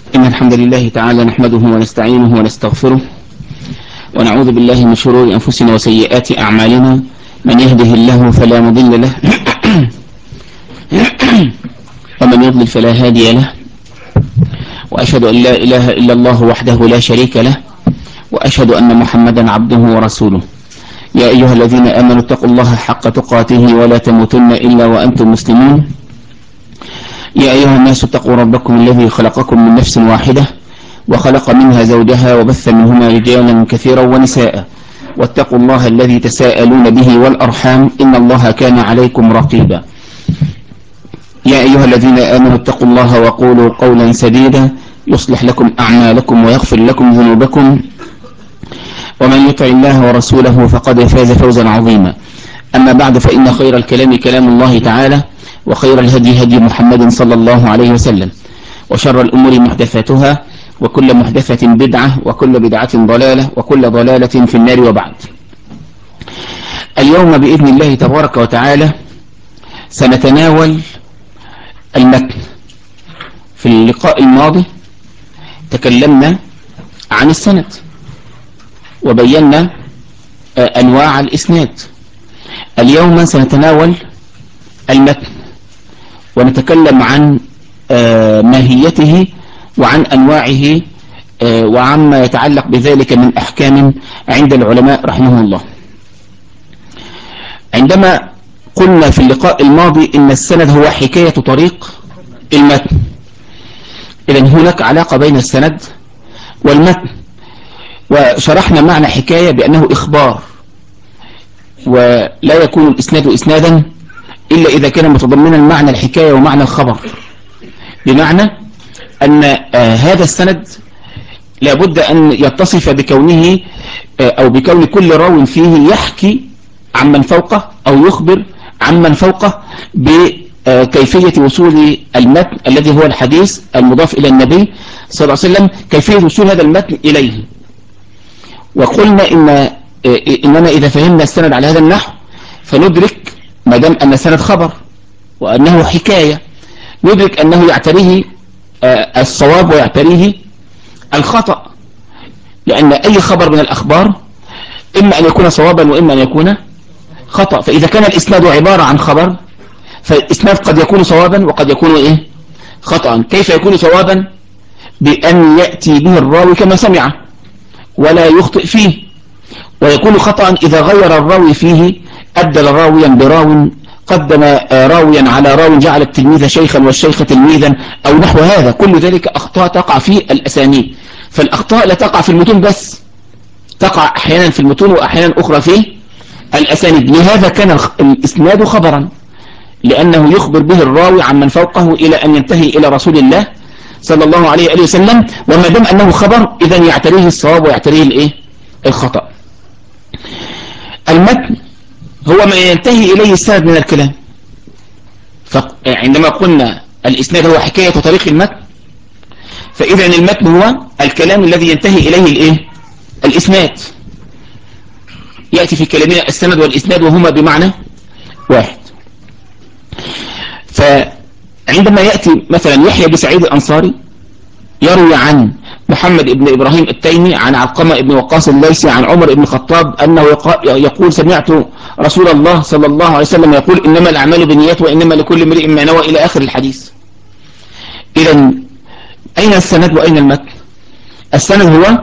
إن الحمد لله تعالى نحمده ونستعينه ونستغفره ونعوذ بالله من شرور أنفسنا وسيئات أعمالنا. من يهده الله فلا مضل له ومن يضلل فلا هادي له، وأشهد أن لا إله إلا الله وحده لا شريك له، وأشهد أن محمدا عبده ورسوله. يا أيها الذين آمنوا اتقوا الله حق تقاته ولا تموتن إلا وأنتم مسلمون. يا أيها الناس اتقوا ربكم الذي خلقكم من نفس واحدة وخلق منها زوجها وبث منهما رجالا كثيرا ونساء، واتقوا الله الذي تساءلون به والأرحام إن الله كان عليكم رقيبا. يا أيها الذين آمنوا اتقوا الله وقولوا قولا سديدا يصلح لكم أعمالكم ويغفر لكم ذنوبكم، ومن يطع الله ورسوله فقد فاز فوزا عظيما. أما بعد، فإن خير الكلام كلام الله تعالى، وخير الهدي هدي محمد صلى الله عليه وسلم، وشر الأمور محدثاتها، وكل محدثة بدعة، وكل بدعة ضلالة، وكل ضلالة في النار. وبعد، اليوم بإذن الله تبارك وتعالى سنتناول المتن. في اللقاء الماضي تكلمنا عن السند وبينا أنواع الإسناد. اليوم سنتناول المتن ونتكلم عن ماهيته وعن أنواعه وعما يتعلق بذلك من أحكام عند العلماء رحمه الله. عندما قلنا في اللقاء الماضي إن السند هو حكاية طريق المتن، إذن هناك علاقة بين السند والمتن، وشرحنا معنى حكاية بأنه إخبار، ولا يكون الإسناد إسنادا إلا إذا كان متضمنا معنى الحكاية ومعنى الخبر، بمعنى أن هذا السند لابد أن يتصف بكونه أو بكون كل راو فيه يحكي عن من فوقه أو يخبر عن من فوقه بكيفية وصول المتن الذي هو الحديث المضاف إلى النبي صلى الله عليه وسلم، كيفية وصول هذا المتن إليه. وقلنا إننا إذا فهمنا السند على هذا النحو فندرك ما دام أن السند خبر وأنه حكاية، ندرك أنه يعتريه الصواب ويعتريه الخطأ، لأن أي خبر من الأخبار إما أن يكون صوابا وإما أن يكون خطأ. فإذا كان الإسناد عبارة عن خبر فالإسناد قد يكون صوابا وقد يكون خطأ. كيف يكون صوابا؟ بأن يأتي به الراوي كما سمع ولا يخطئ فيه، ويكون خطأ إذا غير الراوي فيه، أبدل راويا براو، قدم راويا على راو، جعل التلميذ شيخا والشيخ تلميذا أو نحو هذا. كل ذلك أخطاء تقع في الأسانيد. فالأخطاء لا تقع في المتون بس، تقع أحيانا في المتون وأحيانا أخرى في الأسانيد. لهذا كان الإسناد خبرا، لأنه يخبر به الراوي عن من فوقه إلى أن ينتهي إلى رسول الله صلى الله عليه وسلم. وما دام أنه خبر إذن يعتريه الصواب ويعتريه الخطأ. المتن هو ما ينتهي إليه السند من الكلام. فعندما قلنا الإسناد هو حكاية طريق المتن، فإذا المتن هو الكلام الذي ينتهي إليه الإسناد. يأتي في كلامنا السند والإسناد وهما بمعنى واحد. فعندما يأتي مثلا يحيى بن سعيد الأنصاري يروي عن محمد بن إبراهيم التيمي عن علقمة بن وقاص الليثي عن عمر بن الخطاب أنه يقول سمعت رسول الله صلى الله عليه وسلم يقول إنما الأعمال بالنيات وإنما لكل امرئ ما نوى إلى آخر الحديث. إذن أين السند وأين المتن؟ السند هو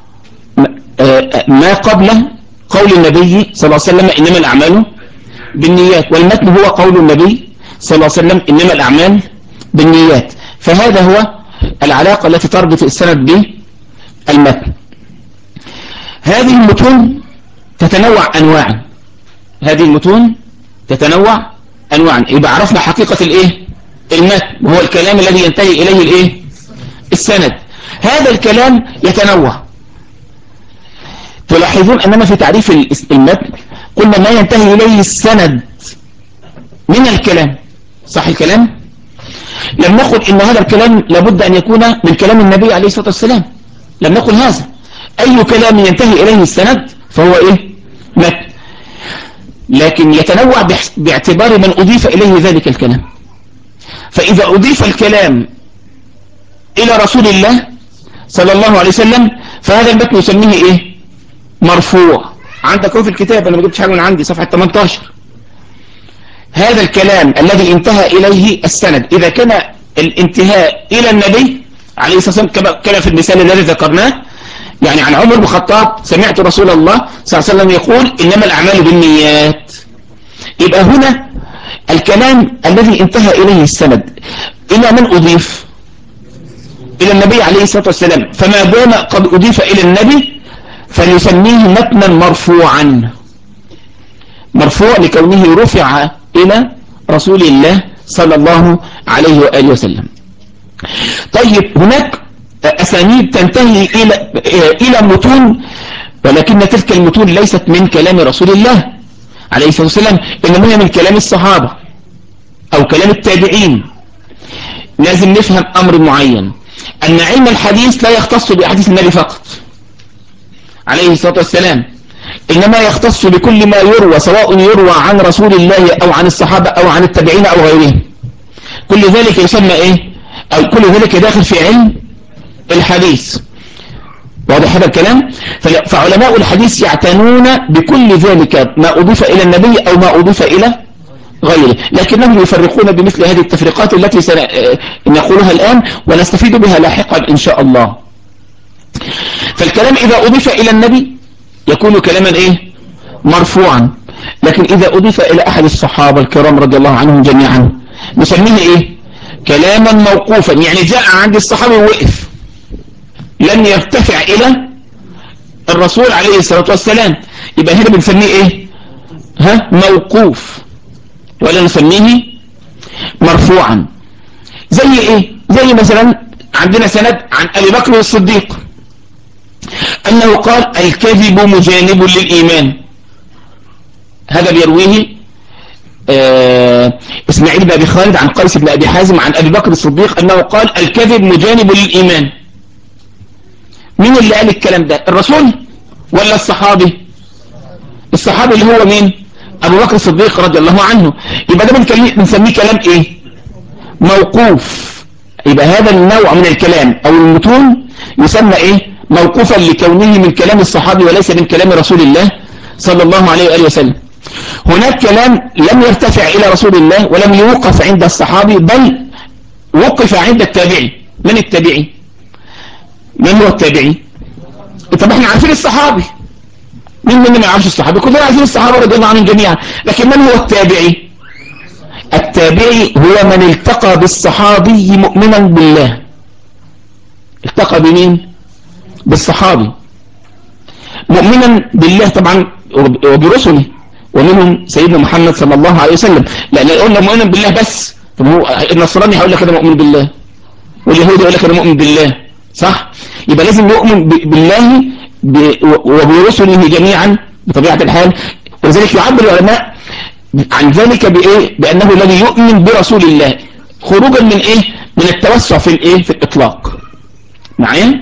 ما قبل قول النبي صلى الله عليه وسلم إنما الأعمال بالنيات، والمتن هو قول النبي صلى الله عليه وسلم إنما الأعمال بالنيات. فهذا هو العلاقة التي تربط السند بالمتن. هذه المتون تتنوع أنواعا، هذه المتون تتنوع أنواعا. يبقى عرفنا حقيقة المتن وهو الكلام الذي ينتهي إليه السند. هذا الكلام يتنوع. تلاحظون أننا في تعريف المتن قلنا ما ينتهي إليه السند من الكلام، صح الكلام؟ لم نقل إن هذا الكلام لابد أن يكون من كلام النبي عليه الصلاة والسلام، لم نقل هذا. أي كلام ينتهي إليه السند فهو متن، لكن يتنوع باعتبار من أضيف إليه ذلك الكلام. فإذا أضيف الكلام إلى رسول الله صلى الله عليه وسلم فهذا المتن يسميه إيه؟ مرفوع. عندك هو في الكتاب، أنا ما جبتش حاجة من عندي، صفحة 18. هذا الكلام الذي انتهى إليه السند إذا كان الانتهاء إلى النبي عليه الصلاة والسلام كما في المثال الذي ذكرناه، يعني عن عمر بن الخطاب سمعت رسول الله صلى الله عليه وسلم يقول إنما الأعمال بالنيات، يبقى هنا الكلام الذي انتهى إليه السند إلى من أضيف؟ إلى النبي عليه الصلاة والسلام، فما دام قد أضيف إلى النبي فليسميه متنا مرفوعا، مرفوع لكونه رفع إلى رسول الله صلى الله عليه وآله وسلم. طيب هناك أسانيد تنتهي إلى متون، ولكن تلك المتون ليست من كلام رسول الله عليه الصلاة والسلام، إنما هي من كلام الصحابة أو كلام التابعين. لازم نفهم أمر معين، أن علم الحديث لا يختص بأحاديث النبي فقط عليه الصلاة والسلام، إنما يختص بكل ما يروى، سواء يروى عن رسول الله أو عن الصحابة أو عن التابعين أو غيرهم، كل ذلك يسمى إيه؟ أو كل ذلك داخل في علم الحديث. واضح هذا الكلام؟ فعلماء الحديث يعتنون بكل ذلك ما أضيف إلى النبي أو ما أضيف إلى غيره، لكنهم يفرقون بمثل هذه التفريقات التي سنقولها الآن ونستفيد بها لاحقا إن شاء الله. فالكلام إذا أضيف إلى النبي يكون كلاما إيه؟ مرفوعا، لكن إذا أضيف إلى أحد الصحابة الكرام رضي الله عنهم جميعا نسميه إيه؟ كلاما موقوفا، يعني جاء عند الصحابي ووقف لن يرتفع إلى الرسول عليه الصلاة والسلام، يبقى هنا بنسميه إيه؟ موقوف، ولا نسميه مرفوعا. زي إيه؟ زي مثلا عندنا سند عن أبي بكر الصديق أنه قال الكذب مجانب للإيمان، هذا بيرويه إسماعيل بن أبي خالد عن قيس بن أبي حازم عن أبي بكر الصديق أنه قال الكذب مجانب للإيمان. مين اللي قال الكلام ده؟ الرسول ولا الصحابي؟ الصحابي اللي هو مين؟ أبو بكر الصديق رضي الله عنه. يبقى ده بنسميه كلام إيه؟ موقوف. يبقى هذا النوع من الكلام أو المتون يسمى إيه؟ موقوفا لكونه من كلام الصحابي وليس من كلام رسول الله صلى الله عليه وآله وسلم. هناك كلام لم يرتفع إلى رسول الله ولم يوقف عند الصحابي، بل وقف عند التابعي. من التابعي؟ من هو التابعي؟ طب احنا عارفين الصحابي، مين ما يعرفش الصحابي؟ كلنا عارفين الصحابة رضي الله عنهم جميعا، لكن من هو التابعي؟ التابعي هو من التقى بالصحابي مؤمنا بالله. التقى بمين؟ بالصحابي مؤمنا بالله طبعا وبرسله، ومنهم سيدنا محمد صلى الله عليه وسلم. لأن قلنا مؤمنا بالله بس، طب هو النصراني هيقول لك انا مؤمن بالله، واليهودي يقول لك انا مؤمن بالله، صح؟ يبقى لازم نؤمن بالله وبرسله جميعا بطبيعة الحال. ولذلك يعبر العلماء عن ذلك بإيه؟ بأنه الذي يؤمن برسول الله، خروجا من إيه؟ من التوسع في الإيه؟ في الإطلاق. معايا؟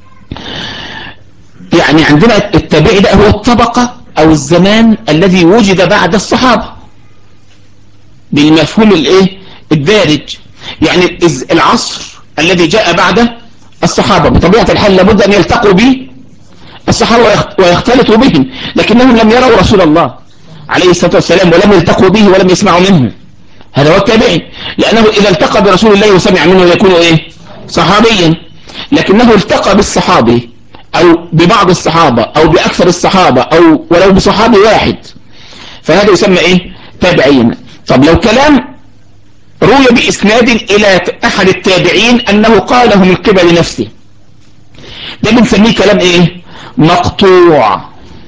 يعني عندنا التابعي ده هو الطبقة أو الزمان الذي وجد بعد الصحابة بالمفهوم الإيه؟ الدارج، يعني العصر الذي جاء بعد الصحابة بطبيعة الحال لابد أن يلتقوا به الصحابة ويختلطوا بهم، لكنهم لم يروا رسول الله عليه الصلاة والسلام ولم يلتقوا به ولم يسمعوا منه. هذا هو التابعي، لأنه إذا التقى برسول الله وسمع منه يكون إيه؟ صحابيا، لكنه التقى بالصحابي أو ببعض الصحابة أو بأكثر الصحابة أو ولو بصحابي واحد، فهذا يسمى إيه؟ تابعيا. طب لو كلام روي بإسناد إلى أحد التابعين أنه قاله من قبل نفسه، ده بنسميه كلام إيه؟ مقطوع.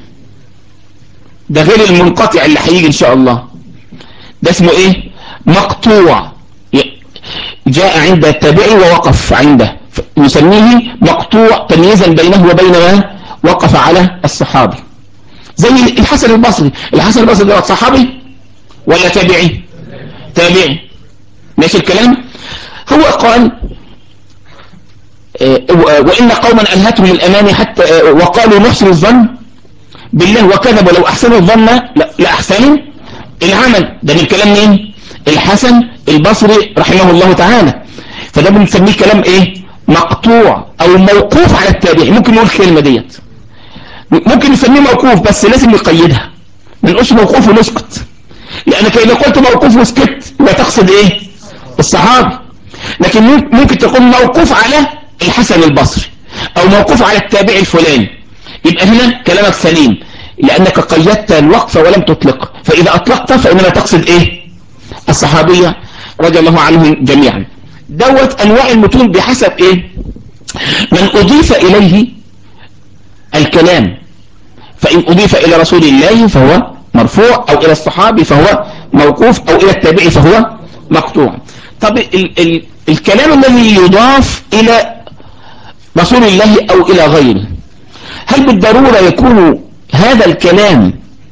ده غير المنقطع اللي هيجي إن شاء الله، ده اسمه إيه؟ مقطوع، جاء عند التابعي ووقف عنده، نسميه مقطوع تمييزا بينه وبين ما وقف على الصحابي. زي الحسن البصري، الحسن البصري ده صحابي ولا تابعي؟ تابعي. ماشي الكلام؟ هو قال وإن قوما ألهتهم الأماني حتى وقالوا نحسن الظن بالله وكذبوا لو أحسنوا الظن لأحسنوا العمل. ده من كلام مين؟ الحسن البصري رحمه الله تعالى. فده بنسميه كلام إيه؟ مقطوع او موقوف على التابعي. ممكن نقول الكلمة ديت، ممكن نسميه موقوف بس لازم نقيدها، ما نقولش موقوف ونسكت، لانك اذا قلت موقوف وسكت يبقى تقصد ايه؟ الصحابي. لكن ممكن تكون موقوف على الحسن البصري او موقوف على التابعي الفلاني، يبقى هنا كلامك سليم لانك قيدت الوقف ولم تطلق، فاذا اطلقت فانما تقصد ايه؟ الصحابية رضي الله عنهم جميعا. دوت انواع المتون بحسب ايه؟ من اضيف اليه الكلام، فان اضيف الى رسول الله فهو مرفوع، او الى الصحابي فهو موقوف، او الى التابعي فهو مقطوع. طب الكلام الذي يضاف الى رسول الله او الى غيره، هل بالضرورة يكون هذا الكلام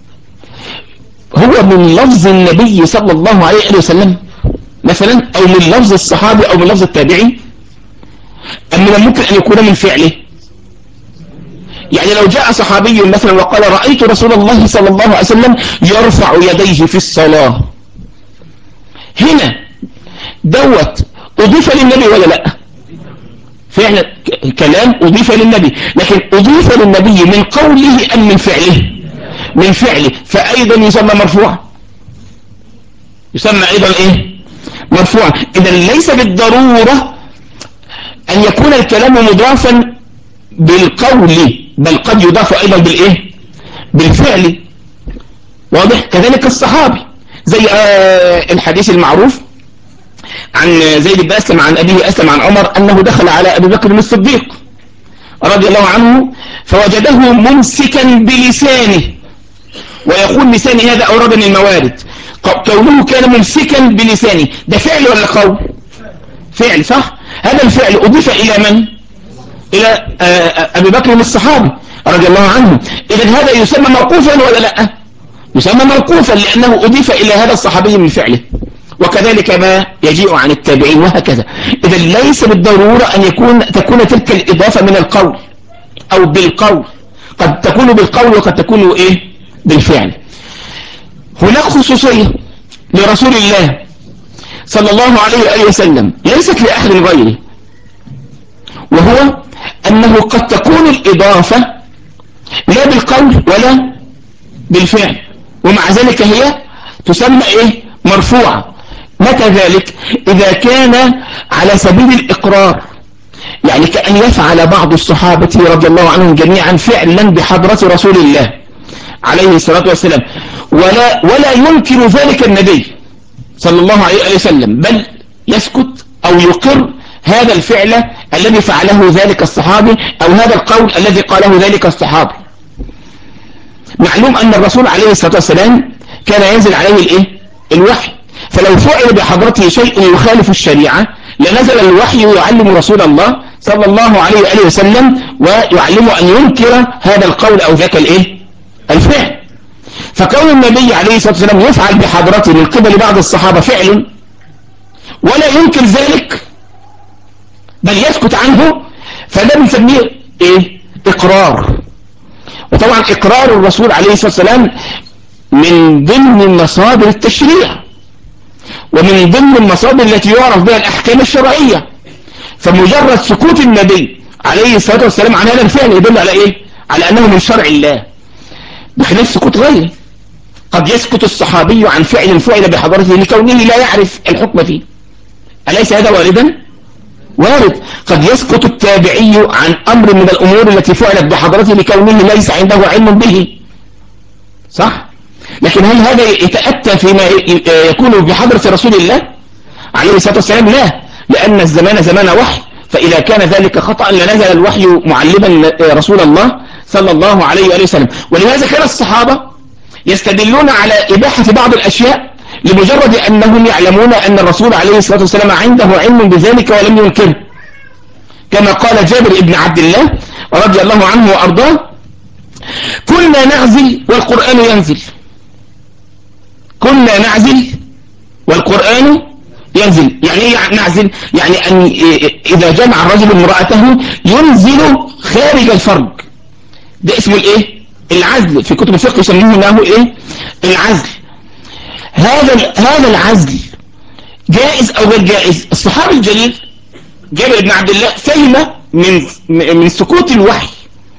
هو من لفظ النبي صلى الله عليه وسلم مثلا، او من لفظ الصحابي، او من لفظ التابعي، ام من الممكن ان يكون من فعله؟ يعني لو جاء صحابي مثلا وقال رأيت رسول الله صلى الله عليه وسلم يرفع يديه في الصلاة، هنا دوت اضيف للنبي ولا لا؟ فعلا كلام اضيف للنبي، لكن اضيف للنبي من قوله ام من فعله؟ من فعله، فايضا يسمى مرفوع، يسمى ايضا ايه؟ مرفوع. اذا ليس بالضرورة ان يكون الكلام مضافا بالقول، بل قد يضاف ايضا بالايه؟ بالفعل. واضح؟ كذلك الصحابي، زي الحديث المعروف عن زيد بن اسلم عن ابيه اسلم عن عمر انه دخل على ابي بكر الصديق رضي الله عنه فوجده ممسكا بلسانه، ويقول لساني هذا اوردني الموارد. كونه كان ممسكا بلسانه ده فعل ولا قول؟ فعل، صح؟ هذا الفعل اضيف الى من؟ الى ابي بكر الصحابي رضي الله عنه. اذا هذا يسمى موقوفا ولا لا؟ يسمى موقوفا لانه اضيف الى هذا الصحابي من فعله، وكذلك ما يجيء عن التابعين وهكذا. اذا ليس بالضرورة ان تكون تلك الاضافة من القول او بالقول، قد تكون بالقول وقد تكون ايه؟ بالفعل. هناك خصوصية لرسول الله صلى الله عليه وآله وسلم ليست لأحد غيره، وهو أنه قد تكون الإضافة لا بالقول ولا بالفعل، ومع ذلك هي تسمى إيه؟ مرفوعة. متى ذلك؟ إذا كان على سبيل الإقرار، يعني كأن يفعل بعض الصحابة رضي الله عنهم جميعا فعلا بحضرة رسول الله عليه الصلاة والسلام، ولا ينكر ذلك النبي صلى الله عليه وسلم، بل يسكت أو يقر هذا الفعل الذي فعله ذلك الصحابي، أو هذا القول الذي قاله ذلك الصحابي. معلوم أن الرسول عليه الصلاة والسلام كان ينزل عليه الإيه؟ الوحي، فلو فعل بحضرته شيء يخالف الشريعة لنزل الوحي يعلم رسول الله صلى الله عليه وآله وسلم، ويعلمه أن ينكر هذا القول أو ذاك الإيه؟ الفعل. فكون النبي عليه الصلاة والسلام يفعل بحضرته من قبل بعض الصحابة فعل ولا ينكر ذلك بل يسكت عنه، فده بنسميه ايه؟ اقرار. وطبعا اقرار الرسول عليه الصلاة والسلام من ضمن مصادر التشريع، ومن ضمن المصادر التي يعرف بها الاحكام الشرعية، فمجرد سكوت النبي عليه الصلاة والسلام عن هذا الفعل يدل على ايه؟ على انه من شرع الله، بخلاف سكوت غيره. قد يسكت الصحابي عن فعل فعل بحضرته لكونه لا يعرف الحكم فيه، أليس هذا واردا؟ وارد. قد يسكت التابعي عن أمر من الأمور التي فعلت بحضرته لكونه ليس عنده علم به، صح؟ لكن هل هذا يتأتى فيما يكون بحضرة رسول الله عليه الصلاة والسلام؟ لا، لأن الزمان زمان وحي، فإذا كان ذلك خطأ لنزل الوحي معلما رسول الله صلى الله عليه وآله وسلم. ولهذا كان الصحابة يستدلون على إباحة بعض الأشياء لمجرد أنهم يعلمون أن الرسول عليه الصلاة والسلام عنده علم بذلك ولم ينكره، كما قال جابر بن عبد الله رضي الله عنه وأرضاه: كنا نعزل والقرآن ينزل. كنا نعزل والقرآن ينزل. يعني ايه نعزل؟ يعني أن إذا جمع الرجل امرأته ينزل خارج الفرج، ده اسمه الايه؟ العزل. في كتب الفقه يسمونه انه ايه؟ العزل. هذا العزل جائز او غير جائز؟ الصحابي الجليل جابر بن عبد الله فهم من سكوت الوحي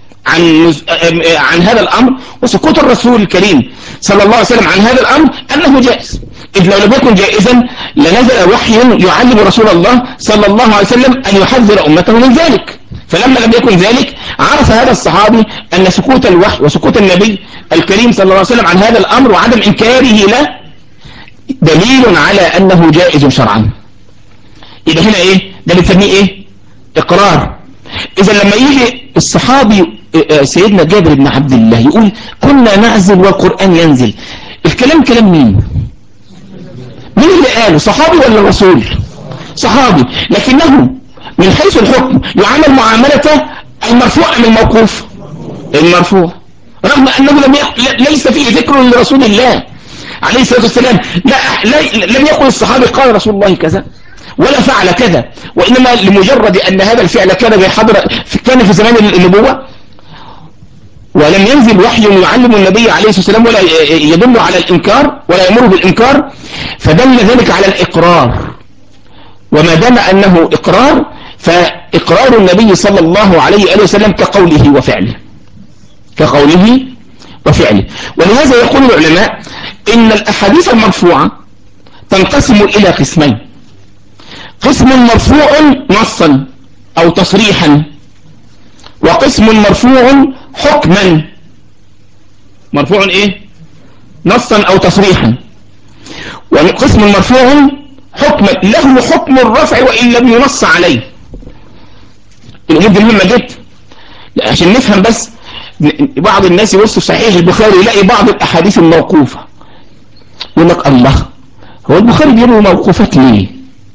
عن هذا الأمر وسكوت الرسول الكريم صلى الله عليه وسلم عن هذا الأمر أنه جائز. إذ لو لم يكن جائزا لنزل وحي يعلم رسول الله صلى الله عليه وسلم أن يحذر أمته من ذلك. فلما لم يكن ذلك عرف هذا الصحابي أن سكوت الوحي وسكوت النبي الكريم صلى الله عليه وسلم عن هذا الأمر وعدم إنكاره له دليل على أنه جائز شرعا. إذا هنا إيه ده بنسميه إيه؟ إقرار. إذا لما يجي الصحابي سيدنا جابر بن عبد الله يقول كنا نعزل والقرآن ينزل، الكلام كلام مين؟ مين اللي قاله؟ صحابي ولا الرسول؟ صحابي، لكنه من حيث الحكم يعامل معاملته المرفوع من الموقوف. المرفوع رغم أنه ليس فيه ذكر لرسول الله عليه الصلاة والسلام. لم يقل الصحابي قال رسول الله كذا ولا فعل كذا، وإنما لمجرد أن هذا الفعل كان في زمان النبوة ولم ينزل وحي يعلم النبي عليه الصلاة والسلام ولا يدل على الإنكار ولا يمر بالإنكار، فدل ذلك على الإقرار. وما دام أنه إقرار فإقرار النبي صلى الله عليه وسلم كقوله وفعله. كقوله وفعله. ولهذا يقول العلماء إن الأحاديث المرفوعة تنقسم إلى قسمين: قسم مرفوع نصا أو تصريحا، وقسم مرفوع حكما. مرفوع إيه؟ نصا أو تصريحا. وقسم مرفوع حكما له حكم الرفع وإن لم ينص عليه. الأمور دي مهمة جدا عشان نفهم. بس بعض الناس يوصف صحيح البخاري يلاقي بعض الأحاديث الموقوفة يقول لك الله، هو البخاري بيروي موقوفات ليه؟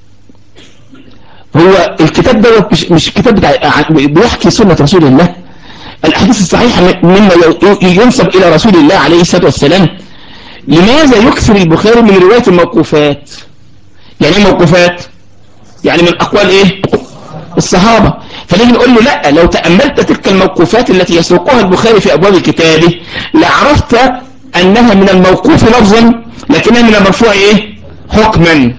هو الكتاب ده مش الكتاب بيحكي سنة رسول الله. الأحاديث الصحيحة مما ينسب إلى رسول الله عليه الصلاة والسلام. لماذا يكثر البخاري من رواية الموقوفات؟ يعني ايه موقوفات؟ يعني من أقوال إيه؟ الصحابة. فنيجي نقول له لا، لو تأملت تلك الموقوفات التي يسوقها البخاري في أبواب كتابه لعرفت أنها من الموقوف لفظا لكنها من المرفوع إيه؟ حكما.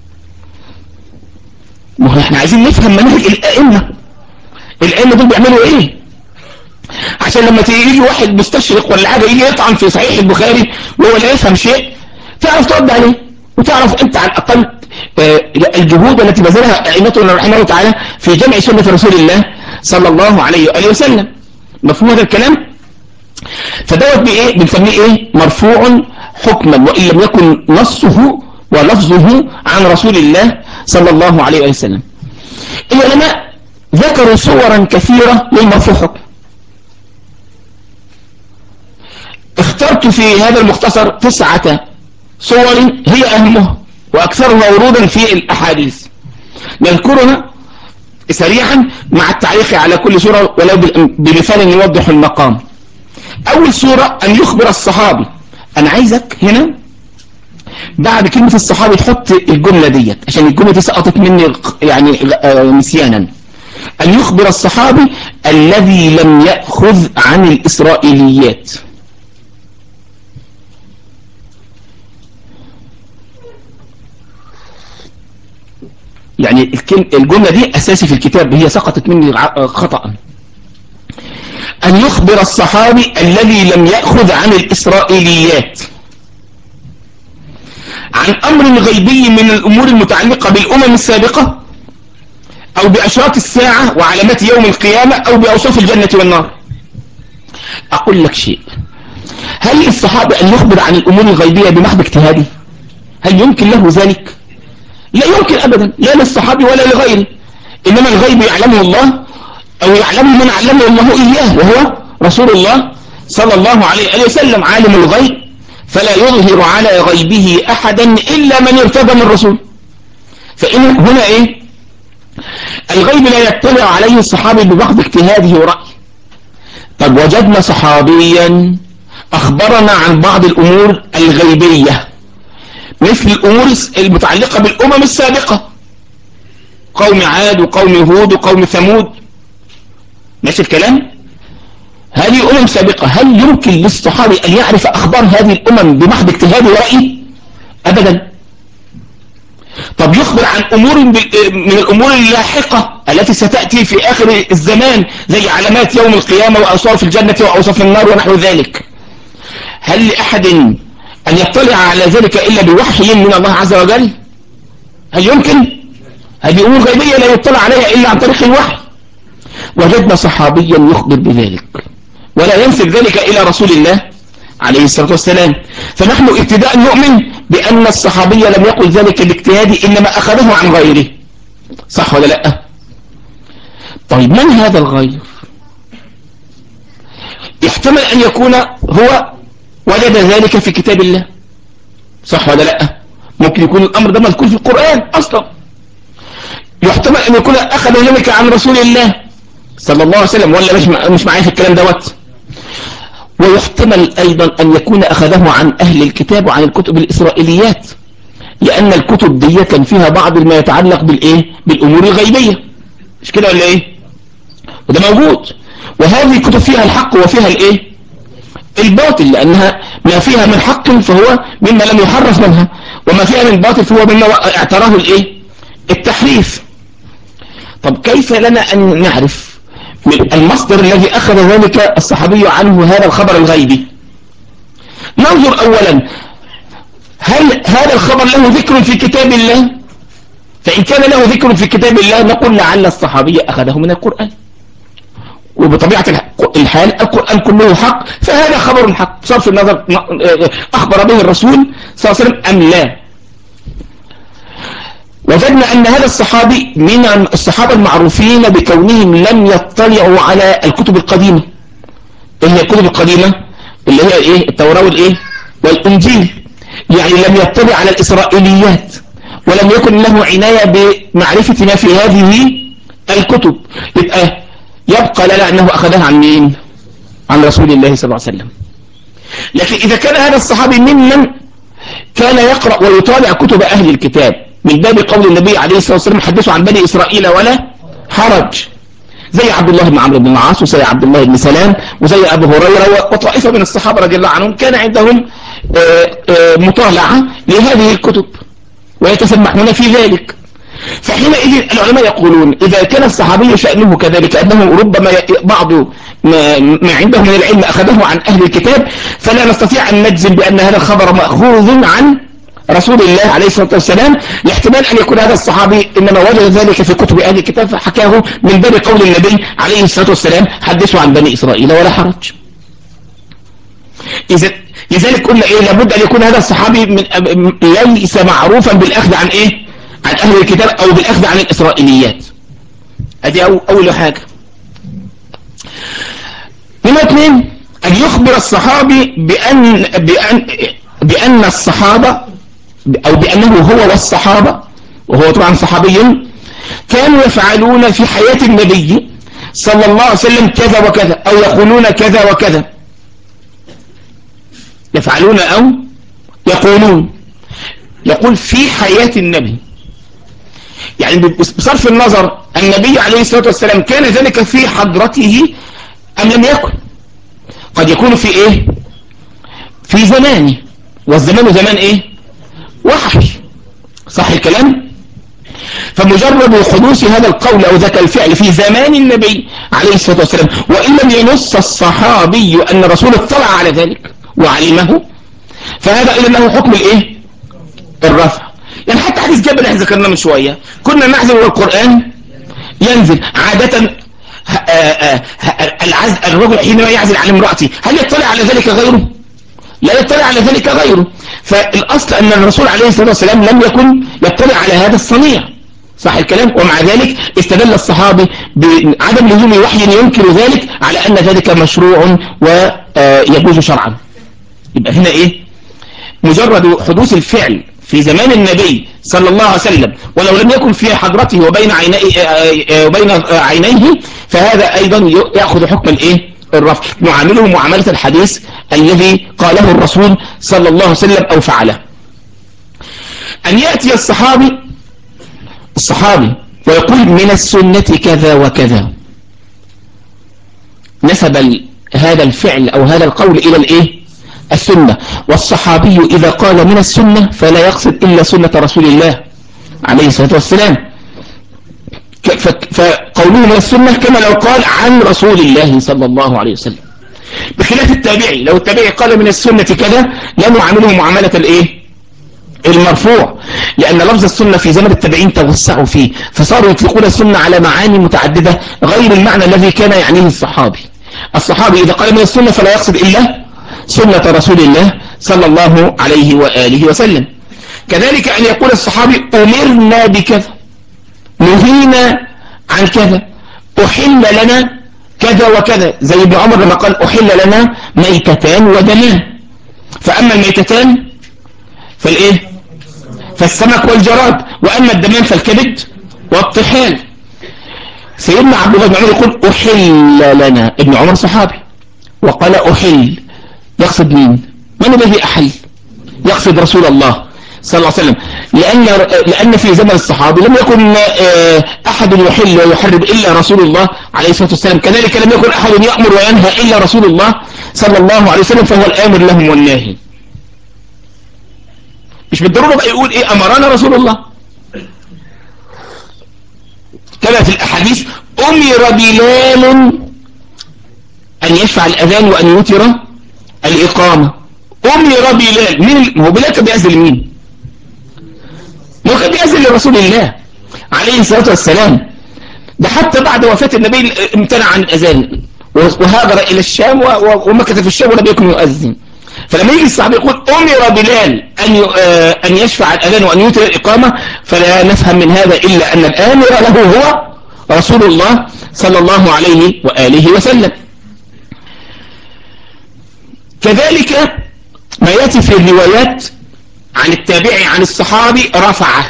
ما هو احنا عايزين نفهم منهج الأئمة. الأئمة دول بيعملوا إيه؟ عشان لما يجي واحد مستشرق ولا حاجة يجي يطعن في صحيح البخاري وهو لا يفهم شيء، تعرف ترد عليه وتعرف انت على الأقل الجهود التي بذلها أئمتنا رحمه الله تعالى في جمع سنة رسول الله صلى الله عليه وآله وسلم. مفهوم هذا الكلام؟ فدوت بإيه؟ بنسميه إيه؟ مرفوع حكما وإن لم يكن نصه ولفظه عن رسول الله صلى الله عليه وآله وسلم. العلماء ذكروا صورا كثيرة للمرفوع حكم. اخترت في هذا المختصر 9 صور هي أهمها وأكثرها ورودا في الأحاديث، نذكرها سريعا مع التعليق على كل صورة ولو بمثال يوضح المقام. أول صورة أن يخبر الصحابي. أنا عايزك هنا بعد كلمة الصحابي تحط الجملة ديت عشان الجملة دي سقطت مني يعني نسيانا. أن يخبر الصحابي الذي لم يأخذ عن الإسرائيليات. يعني الجملة دي أساسي في الكتاب، هي سقطت مني خطأ. أن يخبر الصحابي الذي لم يأخذ عن الإسرائيليات عن أمر غيبي من الأمور المتعلقة بالأمم السابقة أو بأشراط الساعة وعلامات يوم القيامة أو بأوصاف الجنة والنار. أقول لك شيء، هل الصحابي أن يخبر عن الأمور الغيبية بمحض اجتهاده؟ هل يمكن له ذلك؟ لا يمكن أبدا، لا للصحابي ولا لغيره. إنما الغيب يعلمه الله أو يعلمه من علمه الله إياه وهو رسول الله صلى الله عليه وسلم. عالم الغيب فلا يظهر على غيبه أحدا إلا من ارتضى من الرسول. فإن هنا إيه؟ الغيب لا يطلع عليه الصحابي بمحض اجتهاده ورأيه. طب وجدنا صحابيا أخبرنا عن بعض الأمور الغيبية مثل الأمور المتعلقة بالأمم السابقة، قوم عاد وقوم هود وقوم ثمود، ماشي الكلام؟ هذه أمم سابقة. هل يمكن للصحابي أن يعرف أخبار هذه الأمم بمحض اجتهاد ورأيه؟ أبدا. طب يخبر عن أمور من الأمور اللاحقة التي ستأتي في آخر الزمان زي علامات يوم القيامة وأوصاف الجنة وأوصاف النار ونحو ذلك. هل لأحد أن يطلع على ذلك إلا بوحي من الله عز وجل؟ هل يمكن؟ هذه أمور غيبية لا يطلع عليها إلا عن طريق الوحي. وجدنا صحابيا يخبر بذلك ولا ينسب ذلك إلى رسول الله عليه الصلاة والسلام. فنحن ابتداء نؤمن بأن الصحابي لم يقل ذلك باجتهاده إنما أخذه عن غيره. صح ولا لا؟ طيب من هذا الغير؟ يحتمل أن يكون هو وجد ذلك في كتاب الله. صح ولا لا؟ ممكن يكون الأمر ده مذكور في القرآن أصلا. يحتمل أن يكون أخذ ذلك عن رسول الله صلى الله عليه وسلم، ولا مش معايا في الكلام دوت. ويحتمل أيضا أن يكون أخذه عن أهل الكتاب وعن الكتب الإسرائيليات، لأن الكتب دي كان فيها بعض ما يتعلق بالأمور الغيبية، مش كده ولا إيه؟ وده موجود. وهذه الكتب فيها الحق وفيها الباطل، لأنها ما فيها من حق فهو مما لم يحرف منها، وما فيها من باطل فهو مما اعتراه التحريف. طب كيف لنا أن نعرف من المصدر الذي أخذ ذلك الصحابي عنه هذا الخبر الغيبي؟ ننظر أولا، هل هذا الخبر له ذكر في كتاب الله؟ فإن كان له ذكر في كتاب الله نقول لعل الصحابي أخذه من القرآن، وبطبيعة الحال القرآن كله حق، فهذا خبر حق صرف النظر أخبر به الرسول صلى الله عليه وسلم أم لا. وجدنا أن هذا الصحابي من الصحابة المعروفين بكونهم لم يطلعوا على الكتب القديمة. إيه هي الكتب القديمة؟ اللي هي التوراة والإنجيل. يعني لم يطلع على الإسرائيليات، ولم يكن له عناية بمعرفة ما في هذه الكتب. يبقى لنا أنه أخذها عن مين؟ عن رسول الله صلى الله عليه وسلم. لكن إذا كان هذا الصحابي ممن كان يقرأ ويطالع كتب أهل الكتاب من باب قول النبي عليه الصلاة والسلام حدثوا عن بني إسرائيل ولا حرج، زي عبد الله بن عمرو بن العاص وزي عبد الله بن سلام وزي أبو هريرة وطائفة من الصحابة رضي الله عنهم كان عندهم مطالعة لهذه الكتب ويتسمحون في ذلك. فحينئذ العلماء يقولون إذا كان الصحابي شأنه كذلك أنه ربما بعض ما عنده من العلم أخذه عن أهل الكتاب، فلا نستطيع أن نجزم بأن هذا الخبر مأخوذ عن رسول الله عليه الصلاة والسلام، لاحتمال أن يكون هذا الصحابي إنما وجد ذلك في كتب أهل الكتاب فحكاه من باب قول النبي عليه الصلاة والسلام حدثوا عن بني إسرائيل ولا حرج. لذلك قلنا لابد أن يكون هذا الصحابي ليس معروفا بالأخذ عن عن أهل الكتاب أو بالأخذ عن الإسرائيليات. هذه أول حاجة. نمرة 2 أن يخبر الصحابي بأن الصحابة أو بأنه هو والصحابة، وهو طبعا صحابي، كانوا يفعلون في حياة النبي صلى الله عليه وسلم كذا وكذا، أو يقولون كذا وكذا. يفعلون أو يقولون، يقول في حياة النبي، يعني بصرف النظر النبي عليه الصلاة والسلام كان ذلك في حضرته أم لم يكن. قد يكون في في زمانه، والزمان زمان وحي. صح الكلام؟ فمجرد حدوث هذا القول أو ذاك الفعل في زمان النبي عليه الصلاة والسلام، وإن لم ينص الصحابي أن الرسول اطلع على ذلك وعلمه، فهذا إذن له حكم الرفع. يعني حتى حديث جابر اللي ذكرناه من شوية، كنا نعزل والقرآن ينزل. عادة الرجل حينما يعزل عن امرأته هل يطلع على ذلك غيره؟ لا يطلع على ذلك غيره. فالأصل أن الرسول عليه الصلاة والسلام لم يكن يطلع على هذا الصنيع. صح الكلام؟ ومع ذلك استدل الصحابي بعدم لزوم وحي ينكر ذلك على أن ذلك مشروع ويجوز شرعا. يبقى هنا مجرد حدوث الفعل في زمان النبي صلى الله عليه وسلم ولو لم يكن في حضرته وبين عينيه فهذا أيضا يأخذ حكم الرفع، نعامله معاملة الحديث الذي قاله الرسول صلى الله عليه وسلم أو فعله. أن يأتي الصحابي ويقول من السنة كذا وكذا، نسب هذا الفعل أو هذا القول إلى السنة. والصحابي إذا قال من السنة فلا يقصد إلا سنة رسول الله عليه الصلاة والسلام. فقوله من السنة كما لو قال عن رسول الله صلى الله عليه وسلم، بخلاف التابعي. لو التابعي قال من السنة كذا لم يعامله معاملة الايه المرفوع، لأن لفظ السنة في زمن التابعين توسعوا فيه، فصاروا يطلقون السنة على معاني متعددة غير المعنى الذي كان يعنيه الصحابي. الصحابي إذا قال من السنة فلا يقصد إلا سنة رسول الله صلى الله عليه وآله وسلم. كذلك أن يقول الصحابي أمرنا بكذا، نهينا عن كذا، أحل لنا كذا وكذا، زي ابن عمر لما قال أحل لنا ميتتان ودمان. فأما الميتتان فالإيه فالسمك والجراد، وأما الدمان فالكبد والطحال. سيدنا عبد الله بن عمر يقول أحل لنا، ابن عمر صحابي وقال أحل، يقصد مين؟ من الذي أحل؟ يقصد رسول الله صلى الله عليه وسلم، لأن في زمن الصحابة لم يكن أحد يحل ويحرم إلا رسول الله عليه الصلاة والسلام، كذلك لم يكن أحد يأمر وينهى إلا رسول الله صلى الله عليه وسلم، فهو الآمر لهم والناهي. مش بالضرورة بقى يقول إيه أمرنا رسول الله، كما في الأحاديث أمر بلال أن يشفع الأذان وأن يوتر الإقامة. أمر بلال، مين هو بلال؟ كان بيأذن لمين؟ هو كان بيأذن لرسول الله عليه الصلاة والسلام. ده حتى بعد وفاة النبي امتنع عن الأذان وهاجر إلى الشام ومكث في الشام ولم يكن يؤذن. فلما يجي الصحابي يقول أمر بلال أن يشفع الأذان وأن يوتر الإقامة، فلا نفهم من هذا إلا أن الآمر له هو رسول الله صلى الله عليه وآله وسلم. كذلك ما يأتي في الروايات عن التابعي عن الصحابي رفعه،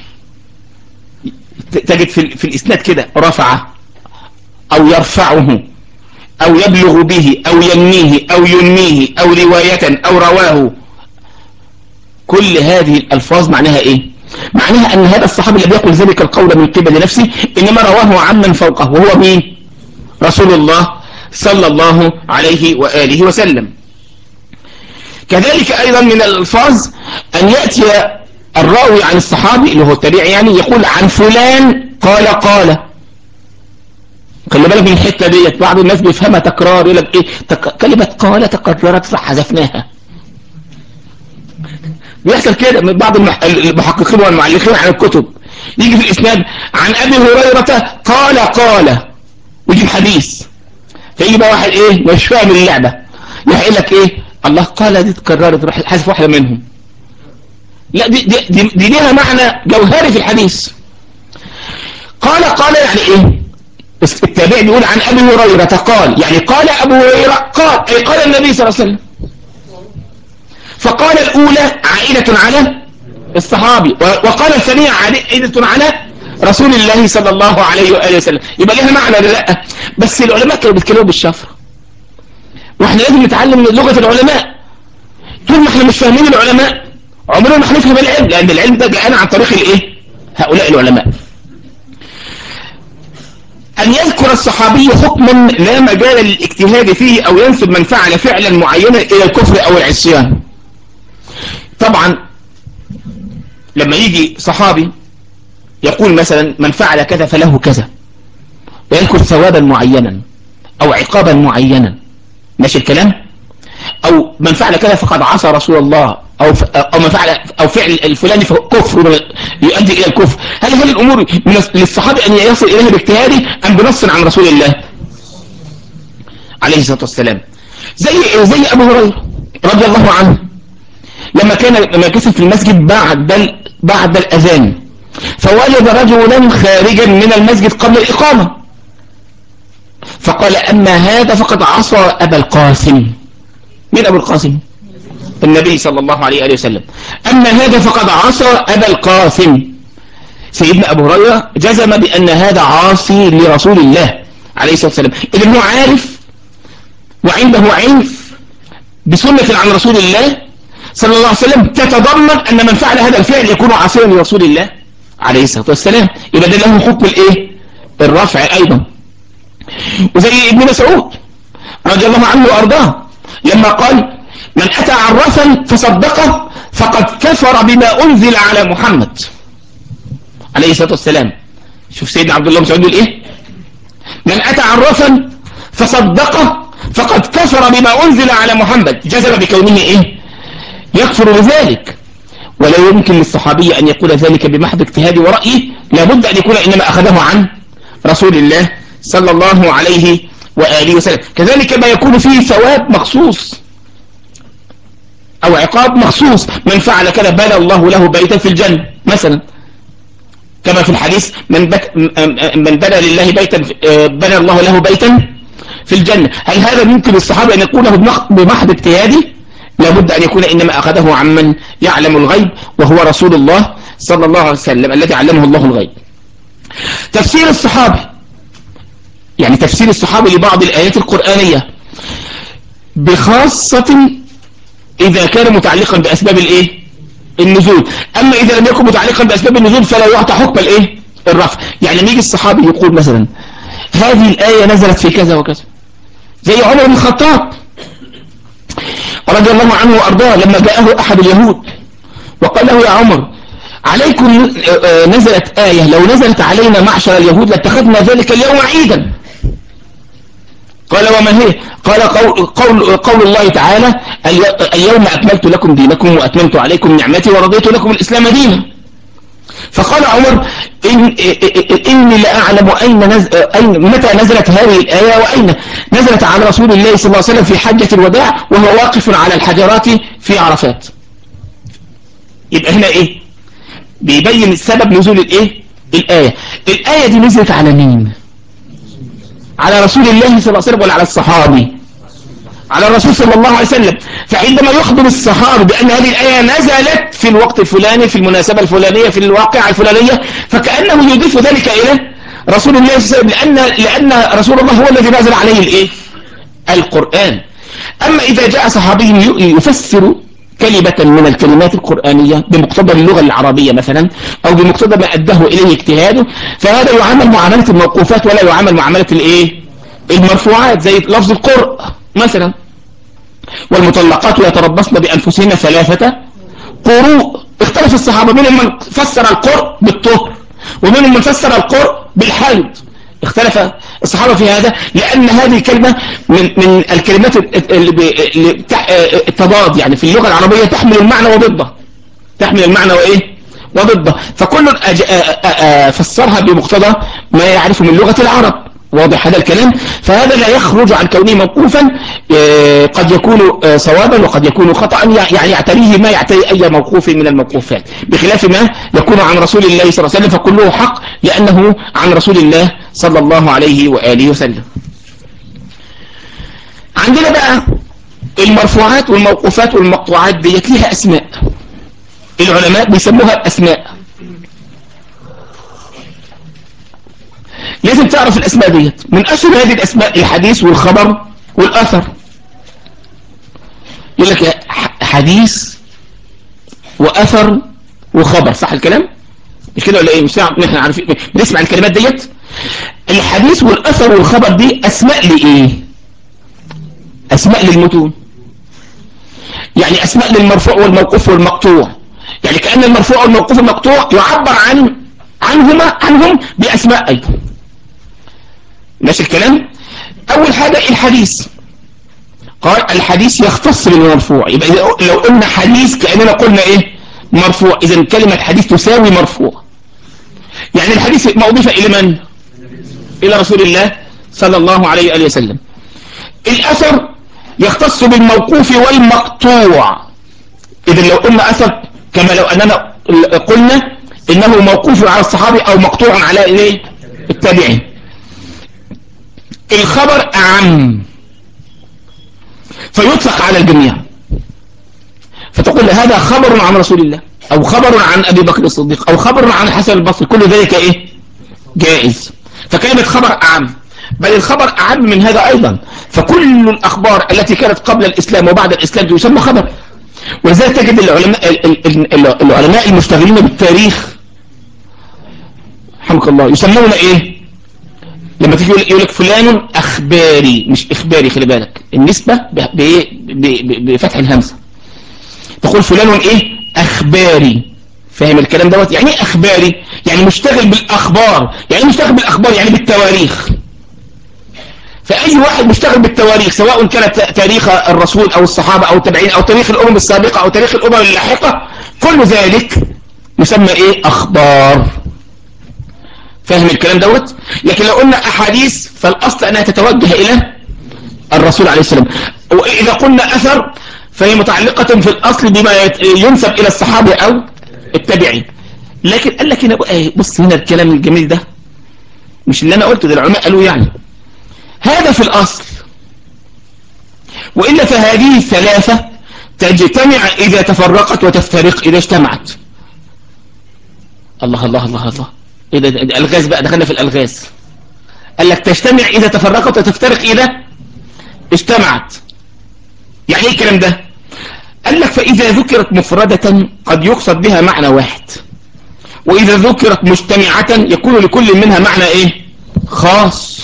تجد في الإسناد كده رفعه أو يرفعه أو يبلغ به أو ينميه أو ينميه أو رواية أو رواه. كل هذه الألفاظ معناها إيه؟ معناها أن هذا الصحابي الذي يقول ذلك القول من قبل نفسه إنما رواه عمن فوقه، وهو مين؟ رسول الله صلى الله عليه وآله وسلم. كذلك أيضا من الألفاظ أن يأتي الراوي عن الصحابي اللي هو التابعي يعني يقول عن فلان قال قال. خلي بالك من الحته ديت، بعض الناس بيفهمها تكرار، يقول لك ايه كلمه قال تكررت فحذفناها. بيحصل كده من بعض المحققين والمعلقين عن الكتب، يجي في الاسناد عن ابي هريره قال ويجي الحديث، فيجي بقى واحد ايه مش فاهم اللعبه، يقول لك ايه الله قال دي اتكررت، روح حذف واحده منهم. لا دي ليها معنى جوهري في الحديث. قال يعني ايه؟ التابع بيقول عن ابي هريره قال، يعني قال ابو هريره قال، اي قال النبي صلى الله عليه وسلم. فقال الاولى عائله على الصحابي، وقال الثانيه عائله على رسول الله صلى الله عليه واله وسلم. يبقى لها معنى ولا لا؟ بس العلماء كانوا بيتكلموا بالشفره، واحنا لازم نتعلم لغه العلماء. طول ما احنا مش فاهمين العلماء عمرنا ما هنفهم العلم، لان العلم ده جاءنا عن طريق الايه؟ هؤلاء العلماء. أن يذكر الصحابي حكما لا مجال للاجتهاد فيه أو ينسب من فعل فعلا معينا إلى الكفر أو العصيان. طبعا لما يجي صحابي يقول مثلا من فعل كذا فله كذا، ويذكر ثوابا معينا أو عقابا معينا، ماشي الكلام؟ أو من فعل كذا فقد عصى رسول الله، أو من فعل أو فعل الفلاني كفر يؤدي إلى الكفر. هل هذه الأمور للصحابي أن يصل إليها باجتهاده أم بنص عن رسول الله عليه الصلاة والسلام؟ زي أبو هريرة رضي الله عنه لما كان في المسجد بعد الأذان، فوجد رجلا خارجا من المسجد قبل الإقامة، فقال أما هذا فقد عصى أبا القاسم. مين أبو القاسم؟ النبي صلى الله عليه وسلم. أما هذا فقد عصى أبا القاسم. سيدنا أبو هريرة جزم بأن هذا عاصي لرسول الله عليه الصلاة والسلام، إذن هو عارف وعنده علم بسنة عن رسول الله صلى الله عليه وسلم تتضمن أن من فعل هذا الفعل يكون عاصيا لرسول الله عليه الصلاة والسلام، يبقى ده له حكم الإيه؟ الرفع أيضا. وزي ابن مسعود رضي الله عنه وأرضاه لما قال من أتى عرافا فصدقه فقد كفر بما أنزل على محمد. عليه الصلاة والسلام. شوف سيدنا عبد الله مسعود يقول ايه: من أتى عرافا فصدقه فقد كفر بما أنزل على محمد، جزم بكونه ايه؟ يكفر بذلك. ولا يمكن للصحابي أن يقول ذلك بمحض اجتهاده ورأيه، لابد أن يكون إنما أخذه عن رسول الله صلى الله عليه وآله وسلم. كذلك ما يكون فيه ثواب مخصوص أو عقاب مخصوص، من فعل كذا بنى الله له بيتا في الجنة مثلا، كما في الحديث: من بنى لله بيتا بنى الله له بيتا في الجنة. هل هذا ممكن للصحابة أن يقوله بمحض اجتهاده؟ لابد أن يكون إنما أخذه عمن يعلم الغيب، وهو رسول الله صلى الله عليه وسلم الذي علمه الله الغيب. تفسير الصحابي، يعني تفسير الصحابي لبعض الآيات القرآنية، بخاصة إذا كان متعلقا بأسباب الإيه؟ النزول. أما إذا لم يكن متعلقا بأسباب النزول فلا يعطى حكم الإيه؟ الرفع. يعني يجي الصحابي يقول مثلا: هذه الآية نزلت في كذا وكذا، زي عمر بن الخطاب رضي الله عنه وأرضاه لما جاءه أحد اليهود وقال له: يا عمر، عليكم نزلت آية لو نزلت علينا معشر اليهود لاتخذنا ذلك اليوم عيدا. قال: وما هي؟ قال: قول الله تعالى: اليوم أكملت لكم دينكم وأتممت عليكم نعمتي ورضيت لكم الإسلام دينا. فقال عمر: إني لا أعلم متى نزلت هذه الآية وأين نزلت. على رسول الله صلى الله عليه وسلم في حجة الوداع وهو واقف على الحجرات في عرفات. يبقى هنا إيه؟ بيبين سبب نزول الإيه؟ الآية دي نزلت على مين؟ على رسول الله صلى الله عليه وسلم ولا على الصحابي؟ على الرسول صلى الله عليه وسلم. فعندما يخبر الصحابي بأن هذه الآية نزلت في الوقت الفلاني في المناسبة الفلانية في الواقعة الفلانية، فكأنه يضيف ذلك إلى رسول الله صلى الله عليه وسلم، لأن رسول الله هو الذي نزل عليه الإيه؟ القرآن. أما إذا جاء صحابي يفسر كلمة من الكلمات القرآنية بمقتضى اللغة العربية مثلا، أو بمقتضى ما أداه إليه اجتهاده، فهذا يعامل معاملة الموقوفات ولا يعامل معاملة الإيه؟ المرفوعات، زي لفظ القرء مثلا: والمطلقات يتربصن بأنفسهن 3 قروء. اختلف الصحابة، منهم من فسر القرء بالطهر ومنهم من فسر القرء بالحيض. اختلف الصحابة في هذا، لأن هذه الكلمة من الكلمات التضاد، يعني في اللغة العربية تحمل المعنى وضده، تحمل المعنى وإيه؟ وضده. فكل فسرها بمقتضى ما يعرفه من لغة العرب. واضح هذا الكلام؟ فهذا لا يخرج عن كونه موقوفا، قد يكون صوابا وقد يكون خطأ، يعني يعتريه ما يعتري أي موقوف من الموقوفات، بخلاف ما يكون عن رسول الله صلى الله عليه وسلم فكله حق لأنه عن رسول الله صلى الله عليه وآله وسلم. عندنا بقى المرفوعات والموقوفات والمقطوعات ديت لها أسماء، العلماء بيسموها الأسماء. لازم تعرف الأسماء ديت. من أشهر هذه الأسماء الحديث والخبر والأثر. يقول لك حديث وأثر وخبر، صح الكلام؟ مش كده ولا ايه؟ مش نحن عارفين بنسمع الكلمات ديت. الحديث والأثر والخبر دي أسماء لإيه؟ أسماء للمتون، يعني أسماء للمرفوع والموقوف والمقطوع. يعني كأن المرفوع والموقوف والمقطوع يعبر عنهم بأسماء أيضا. ماشي الكلام؟ أول حاجة الحديث، قال الحديث يختص بالمرفوع. يبقى لو قلنا حديث كأننا قلنا إيه؟ مرفوع. إذن كلمة حديث تساوي مرفوع. يعني الحديث موضوفة إلى من؟ إلى رسول الله صلى الله عليه وآله وسلم. الأثر يختص بالموقوف والمقطوع. إذن لو قلنا أثر كما لو أننا قلنا إنه موقوف على الصحابي أو مقطوع على إيه؟ التابعين. الخبر أعم فيطلق على الجميع، فتقول هذا خبر عن رسول الله أو خبر عن أبي بكر الصديق أو خبر عن حسن البصري، كل ذلك إيه؟ جائز. فكلمة خبر أعم، بل الخبر أعم من هذا أيضا. فكل الأخبار التي كانت قبل الإسلام وبعد الإسلام يسمى خبر. ولذلك تجد العلماء المشتغلين بالتاريخ رحمك الله يسمون إيه؟ لما تيجي يقول لك فلان أخباري، مش إخباري، خلي بالك النسبة بفتح الهمزة. تقول فلان إيه؟ أخباري، فاهم الكلام دوت؟ يعني ايه اخباري؟ يعني مشتغل بالاخبار. يعني مشتغل بالاخبار يعني بالتواريخ. فاي واحد مشتغل بالتواريخ سواء كانت تاريخ الرسول او الصحابة او التابعين او تاريخ الامم السابقة او تاريخ الامم اللاحقة، كل ذلك يسمى ايه؟ اخبار. فاهم الكلام دوت؟ لكن لو قلنا احاديث فالاصل انها تتوجه الى الرسول عليه السلام. واذا قلنا اثر فهي متعلقة في الاصل بما ينسب الى الصحابة او التابعين. لكن قال لك هنا بقى، بص هنا الكلام الجميل ده مش اللي انا قلته، ده العلماء قالوا يعني هذا في الاصل، وإلا فهذه الثلاثة تجتمع إذا تفرقت وتفترق إذا اجتمعت. الله الله الله الله، إيه ده الألغاز بقى، دخلنا في الألغاز. قال لك تجتمع إذا تفرقت وتفترق إذا اجتمعت. يعني إيه الكلام ده؟ قال لك فإذا ذكرت مفردة قد يقصد بها معنى واحد، وإذا ذكرت مجتمعة يكون لكل منها معنى إيه؟ خاص.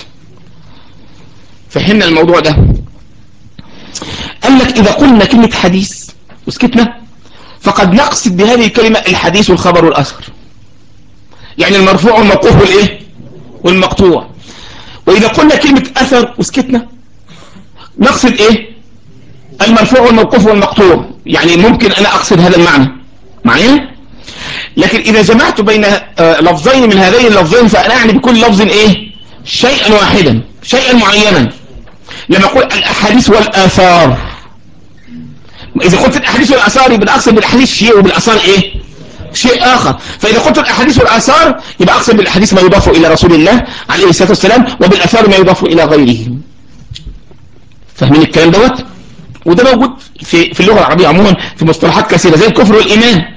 فهمنا الموضوع ده؟ قال لك إذا قلنا كلمة حديث وسكتنا فقد نقصد بهذه الكلمة الحديث والخبر والأثر، يعني المرفوع والموقوف والإيه؟ والمقطوع. وإذا قلنا كلمة أثر وسكتنا نقصد إيه؟ المرفوع والموقوف والمقطوع، يعني ممكن أنا أقصد هذا المعنى معايا. لكن إذا جمعت بين لفظين من هذين اللفظين فأنا أعني بكل لفظ إيه؟ شيئا واحدا، شيئا معينا. لما أقول الأحاديث والآثار، إذا قلت الأحاديث والآثار يبقى أقصد بالأحاديث شيء وبالآثار إيه؟ شيء آخر. فإذا قلت الأحاديث والآثار يبقى أقصد بالأحاديث ما يضاف إلى رسول الله عليه الصلاة والسلام، وبالآثار ما يضاف إلى غيره. فاهمين الكلام دوت؟ وده موجود في اللغة العربية عموما في مصطلحات كثيرة زي الكفر والإيمان.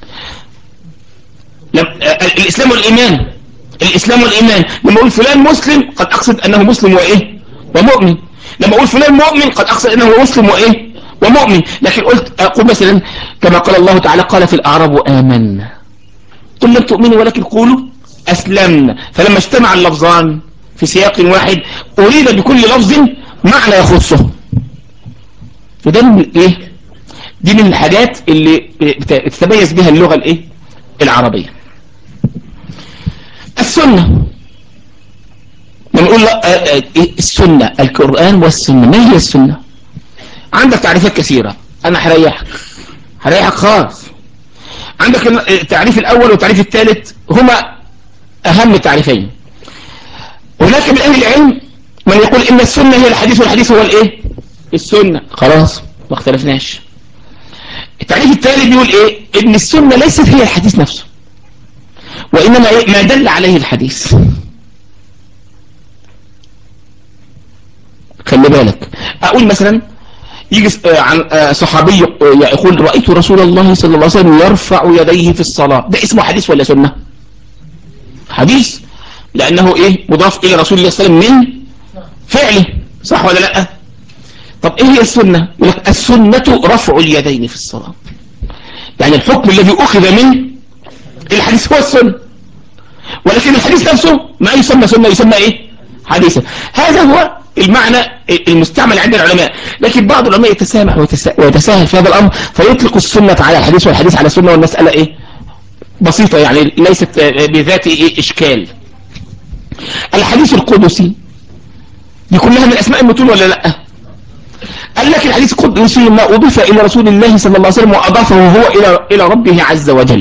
الإسلام والإيمان، الإسلام والإيمان. لما أقول فلان مسلم قد أقصد أنه مسلم وإيه؟ ومؤمن. لما أقول فلان مؤمن قد أقصد أنه مسلم وإيه؟ ومؤمن. لكن أقول مثلا كما قال الله تعالى قال في الأعراب آمنا قل لم تؤمنوا ولكن قولوا أسلمنا. فلما اجتمع اللفظان في سياق واحد أريد بكل لفظ معنى يخصه. وده من إيه؟ دي من الحاجات اللي تتميز بها اللغة الإيه؟ العربية. السنة، لما نقول السنة القرآن والسنة، ما هي السنة؟ عندك تعريفات كثيرة، أنا هريحك خالص. عندك التعريف الأول والتعريف الثالث هما أهم تعريفين. هناك من أهل العلم من يقول إن السنة هي الحديث والحديث هو الإيه؟ السنة. خلاص ما اختلفناش. التعريف الثالث بيقول إيه؟ إن السنة ليست هي الحديث نفسه، وإنما إيه؟ ما دل عليه الحديث. خلي بالك، أقول مثلا يجي عن صحابي يقول رأيت رسول الله صلى الله عليه وسلم يرفع يديه في الصلاة، ده اسمه حديث ولا سنة؟ حديث، لأنه إيه؟ مضاف إلى رسول الله صلى الله عليه وسلم من فعله، صح ولا لا؟ طب إيه هي السنة؟ يقول لك السنة رفع اليدين في الصلاة، يعني الحكم الذي أخذ من الحديث هو السنة، ولكن الحديث نفسه ما يسمى سنة، يسمى إيه؟ حديثا. هذا هو المعنى المستعمل عند العلماء. لكن بعض العلماء يتسامح ويتساهل في هذا الأمر فيطلق السنة على الحديث والحديث على السنة، والمسألة إيه؟ بسيطة، يعني ليست بذات إيه؟ إشكال. الحديث القدسي دي كلها من أسماء المتون ولا لا؟ قال لك الحديث القدسي ما أضيف إلى رسول الله صلى الله عليه وسلم وأضافه هو إلى ربه عز وجل.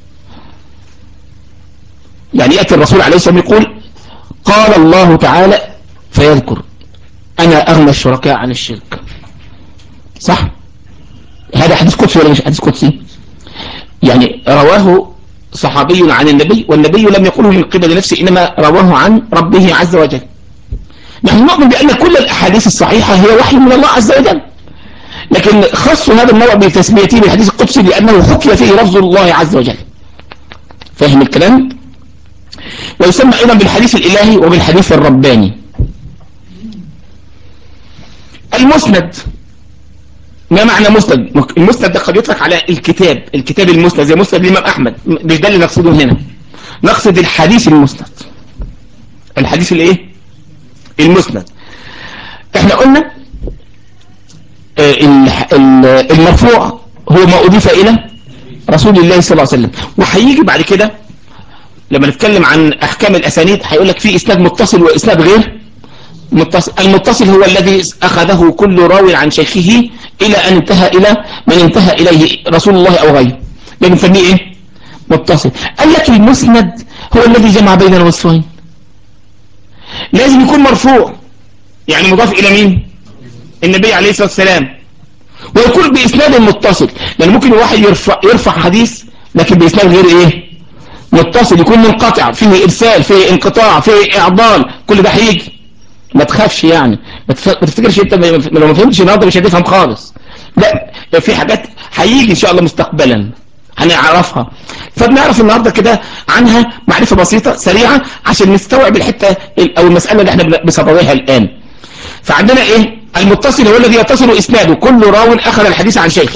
يعني يأتي الرسول عليه الصلاة والسلام يقول قال الله تعالى فيذكر أنا أغنى الشركاء عن الشرك، صح؟ هذا حديث قدسي ولا مش حديث قدسي؟ يعني رواه صحابي عن النبي، والنبي لم يقوله من قبل نفسه إنما رواه عن ربه عز وجل. نحن نؤمن بأن كل الأحاديث الصحيحة هي وحي من الله عز وجل، لكن خصوا هذا النوع بتسميته بالحديث القدسي لأنه حكي فيه لفظ الله عز وجل. فاهم الكلام؟ ويسمى أيضا بالحديث الإلهي وبالحديث الرباني. المسند، ما معنى مسند؟ المسند ده قد يطلق على الكتاب المسند زي مسند الإمام أحمد، مش ده اللي نقصده هنا، نقصد الحديث المسند، الحديث الايه؟ المسند. احنا قلنا المرفوع هو ما أضيف إلى رسول الله صلى الله عليه وسلم. وهيجي بعد كده لما نتكلم عن احكام الاسانيد هيقول لك في اسناد متصل واسناد غير متصل. المتصل هو الذي اخذه كل راوي عن شيخه الى ان انتهى الى من انتهى اليه رسول الله او غيره، ده بنسميه ايه؟ متصل. قال لك المسند هو الذي جمع بين الوصفين، لازم يكون مرفوع يعني مضاف الى مين؟ النبي عليه الصلاه والسلام، ويكون باسناد متصل، لان ممكن واحد يرفع حديث لكن باسناد غير ايه؟ متصل، يكون منقطع، فيه ارسال، فيه انقطاع، فيه اعضال، كل ده هيجي. ما تخافش يعني، ما تفتكرش انت لو ما فهمتش النهارده مش هتفهم خالص، لا في حاجات هيجي ان شاء الله مستقبلا هنعرفها. فبنعرف النهارده كده عنها معرفه بسيطه سريعه عشان نستوعب الحته او المساله اللي احنا بصددها الان. فعندنا ايه؟ المتصل هو الذي يتصل اسناده كل راو اخذ الحديث عن شيخ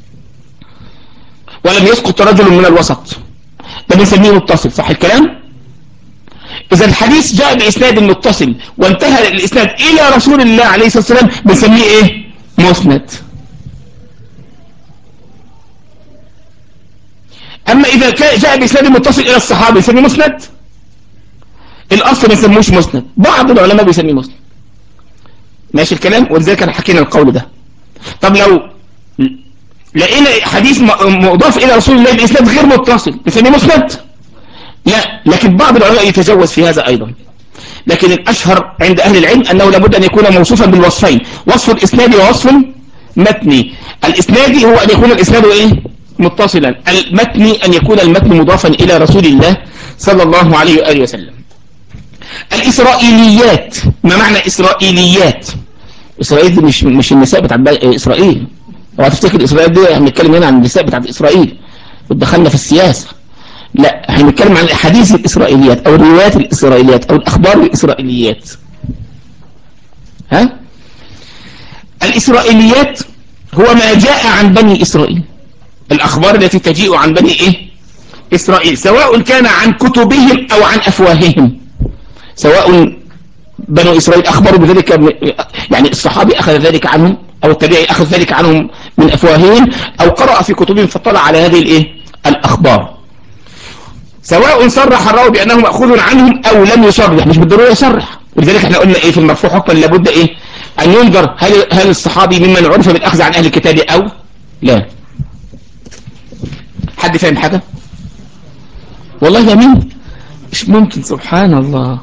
ولم يسقط رجل من الوسط، ده بنسميه متصل. صح الكلام؟ إذا الحديث جاء بإسناد متصل وانتهى الإسناد إلى رسول الله عليه الصلاة والسلام بنسميه إيه؟ مسند. أما إذا جاء بإسناد متصل إلى الصحابة بنسميه مسند؟ الأصل ما يسموش مسند، بعض العلماء بيسميه مسند. ماشي الكلام؟ ولذلك أنا حكينا القول ده. طب لو لقينا حديث مضاف إلى رسول الله بإسناد غير متصل بنسميه مسند؟ لا، لكن بعض العلماء يتجوز في هذا أيضا، لكن الأشهر عند أهل العلم أنه لابد أن يكون موصوفا بالوصفين، وصف الإسنادي ووصف متني. الإسنادي هو أن يكون الإسناد إيه؟ متصلا. المتني أن يكون المتن مضافا إلى رسول الله صلى الله عليه وآله وسلم. الإسرائيليات، ما معنى إسرائيليات؟ إسرائيل دي مش النساء بتاع إسرائيل، لو هتفتكر إسرائيل دي هنتكلم هنا عن النساء بتاعت إسرائيل ودخلنا في السياسة. لا، هنتكلم عن احاديث الاسرائيليات او الروايات الاسرائيليات او الاخبار الاسرائيليات. ها؟ الاسرائيليات هو ما جاء عن بني اسرائيل، الاخبار التي تجيء عن بني ايه؟ اسرائيل، سواء كان عن كتبهم او عن افواههم. سواء بنو اسرائيل اخبروا بذلك، يعني الصحابي اخذ ذلك عنهم او التابعي اخذ ذلك عنهم من افواههم، او قرأ في كتبهم فاطلع على هذه الايه؟ الاخبار. سواء صرح الراوي بأنه مأخوذ عنهم أو لم يصرح، مش بالضرورة يصرح. ولذلك احنا قلنا إيه في المرفوع حكما لابد إيه؟ أن ينظر هل الصحابي ممن عرف بالأخذ عن أهل الكتاب أو لا. حد فاهم حاجة؟ والله جميل، مش ممكن، سبحان الله.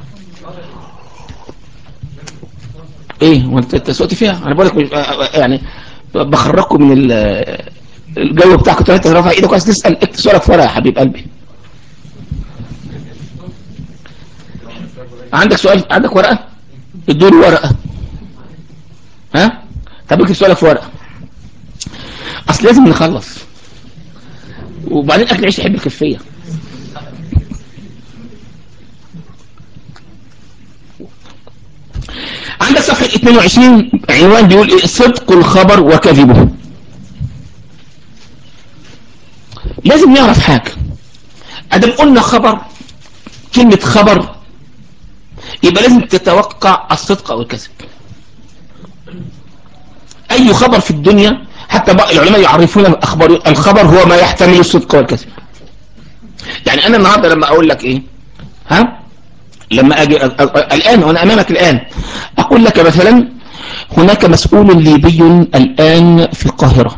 إيه وانت سوقت فيها؟ أنا بقولك يعني بخرجكم من الجو بتاعك. انت رافع ايدك عايز تسأل، اكتب سؤالك في ورقة يا حبيب قلبي. عندك سؤال؟ عندك ورقة؟ ادوني ورقة. ها؟ طب اكتب سؤالك في ورقة، اصل لازم نخلص، وبعدين اكل عيش يحب الخفية. عندك صفحة 22 عنوان بيقول ايه؟ صدق الخبر وكذبه. لازم نعرف حاجة، ادم قلنا خبر، كلمة خبر يبقى لازم تتوقع الصدق او الكذب. اي خبر في الدنيا، حتى بقى العلماء يعرفون الخبر هو ما يحتمل الصدق والكذب. يعني انا النهاردة لما اقول لك ايه؟ ها؟ لما اجي الان وانا امامك الان اقول لك مثلا هناك مسؤول ليبي الان في القاهرة،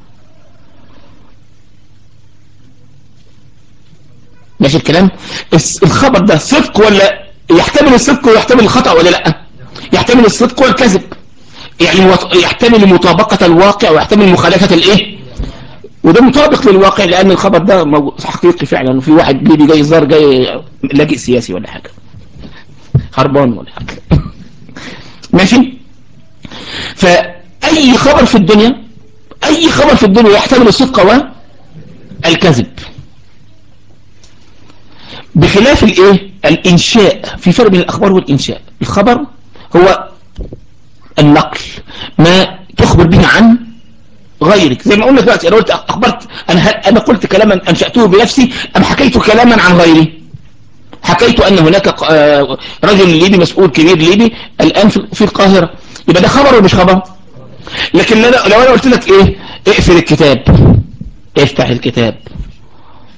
ماشي الكلام؟ الخبر ده صدق ولا يحتمل الصدق ويحتمل الخطأ ولا لا؟ يحتمل الصدق والكذب، يعني يحتمل مطابقة الواقع ويحتمل مخالفة الايه؟ وده مطابق للواقع، لان الخبر ده حقيقي فعلا، وفي واحد ليبي جاي زار، جاي لاجئ سياسي ولا حاجة، هربان ولا حاجة. ماشي؟ فأي خبر في الدنيا، أي خبر في الدنيا يحتمل الصدق والكذب، بخلاف الايه؟ الانشاء. في فرق بين الاخبار والانشاء. الخبر هو النقل، ما تخبر به عن غيرك، زي ما قلنا دلوقتي انا قلت اخبرت، انا قلت كلاما انشأته بنفسي ام حكيت كلاما عن غيري. حكيت ان هناك رجل ليبي، مسؤول كبير ليبي الان في القاهرة، يبقى ده خبر ولا مش خبر؟ لكن لو انا قلت لك ايه؟ اقفل الكتاب، افتح الكتاب،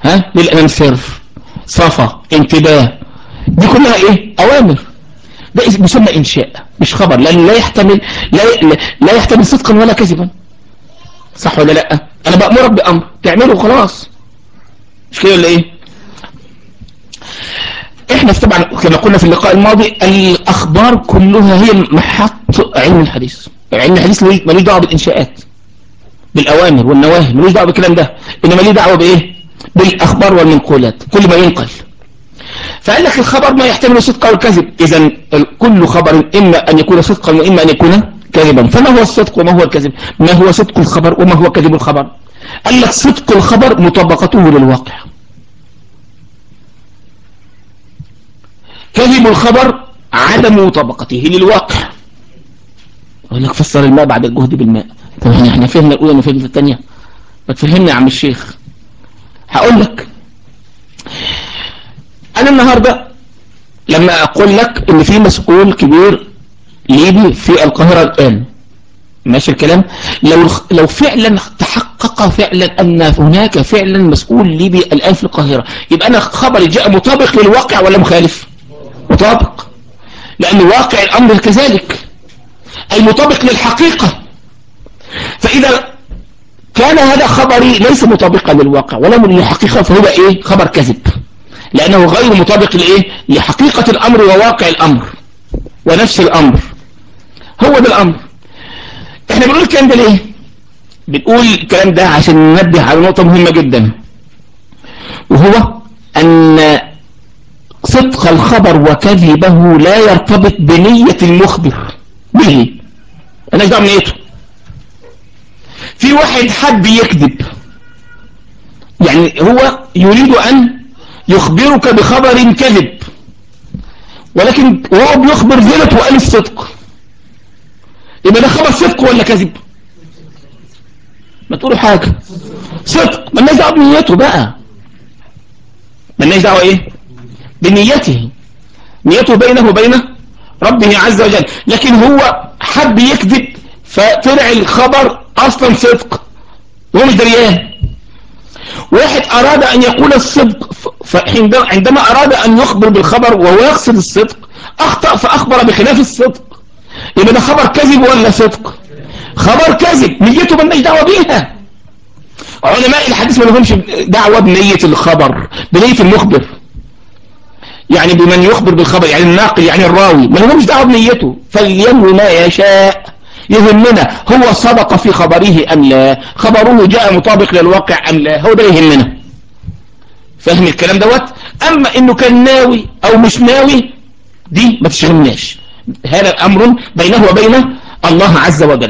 ها، للأمام سر، صفا، انتباه، دي كلها ايه؟ أوامر. ده بيسمى إنشاء مش خبر، لأنه لا يحتمل لا يحتمل صدقا ولا كذبا. صح ولا لا؟ أنا بأمرك بأمر تعمله وخلاص، مش كده ولا ايه؟ احنا طبعا كما قلنا في اللقاء الماضي الأخبار كلها هي محط علم الحديث. علم الحديث ملوش دعوة بالإنشاءات، بالأوامر والنواهي، ملوش دعوة بالكلام ده، إنما ليه دعوة بإيه؟ بالأخبار والمنقولات، كل ما ينقل. فقال لك الخبر ما يحتمل الصدق والكذب، إذا كل خبر إما أن يكون صدقا وإما أن يكون كذبا. فما هو الصدق وما هو الكذب؟ ما هو صدق الخبر وما هو كذب الخبر؟ قال لك صدق الخبر مطابقته للواقع، كذب الخبر عدم مطابقته للواقع. أقول لك فسر الماء بعد الجهد بالماء. طب احنا فهمنا الأولى وفهمنا الثانية، ما تفهمنا يا عم الشيخ. هقول لك أنا النهاردة لما أقول لك إن في مسؤول كبير ليبي في القاهرة الآن، ماشي الكلام، لو فعلا تحقق فعلا أن هناك فعلا مسؤول ليبي الآن في القاهرة، يبقى أنا خبري جاء مطابق للواقع ولا مخالف؟ مطابق، لأن واقع الأمر كذلك، أي مطابق للحقيقة. فإذا كان هذا خبري ليس مطابقا للواقع ولا للحقيقة، فهو إيه؟ خبر كذب، لأنه غير مطابق لإيه؟ لحقيقة الأمر وواقع الأمر ونفس الأمر. هو ده الأمر. احنا بنقول الكلام ده ليه؟ بنقول الكلام ده عشان ننبه على نقطة مهمة جدا، وهو أن صدق الخبر وكذبه لا يرتبط بنية المخبر به. أنا دعوة بنيته. في واحد حب يكذب، يعني هو يريد أن يخبرك بخبر كذب، ولكن وهو بيخبر ذلك وقال الصدق، يبقى ده خبر صدق ولا كذب؟ ما تقولوا حاجة. صدق. مالناش دعوة بنيته بقى، مالناش دعوة ايه؟ بنيته. نيته بينه وبين ربه عز وجل، لكن هو حب يكذب فطلع الخبر اصلا صدق وهو مش دريان. واحد اراد ان يقول الصدق، فعندما اراد ان يخبر بالخبر وهو يقصد الصدق اخطأ فاخبر بخلاف الصدق، يبقى ده خبر كذب ولا صدق؟ خبر كذب، نيته مالناش دعوة بيها. علماء الحديث ما لهمش دعوة بنية الخبر، بنية المخبر، يعني بمن يخبر بالخبر، يعني الناقل، يعني الراوي، ما لهمش دعوة بنيته، فلينوي ما يشاء. يهمنا هو صدق في خبره أم لا، خبره جاء مطابق للواقع أم لا، هو ده يهمنا. فاهم الكلام دوت؟ أما إنه كان ناوي أو مش ناوي دي ما تشغلناش، هذا أمر بينه وبين الله عز وجل.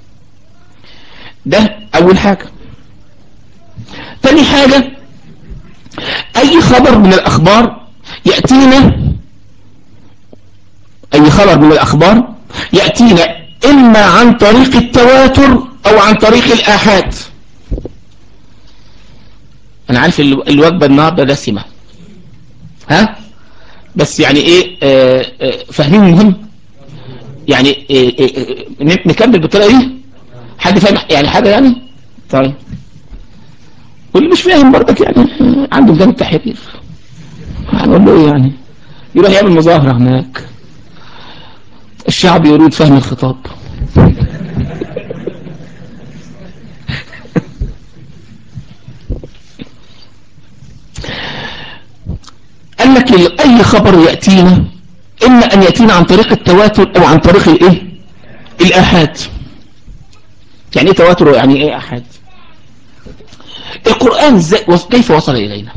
ده أول حاجة. تاني حاجة، أي خبر من الأخبار يأتينا، أي خبر من الأخبار يأتينا إما عن طريق التواتر أو عن طريق الآحاد. أنا عارف الوجبة النهاردة دسمة، ها؟ بس يعني إيه، فاهمين مهم؟ يعني نكمل بالطريقة دي؟ حد فاهم يعني حاجة يعني؟ طيب، واللي مش فاهم برضك يعني عنده ميدان التحرير، هنقول له إيه يعني؟ يروح يعمل مظاهرة هناك، الشعب يريد فهم الخطاب. قال لك اي خبر يأتينا اما ان يأتينا عن طريق التواتر او عن طريق الايه؟ الاحاد. يعني ايه تواتر ويعني ايه احاد؟ القرآن كيف وصل الينا؟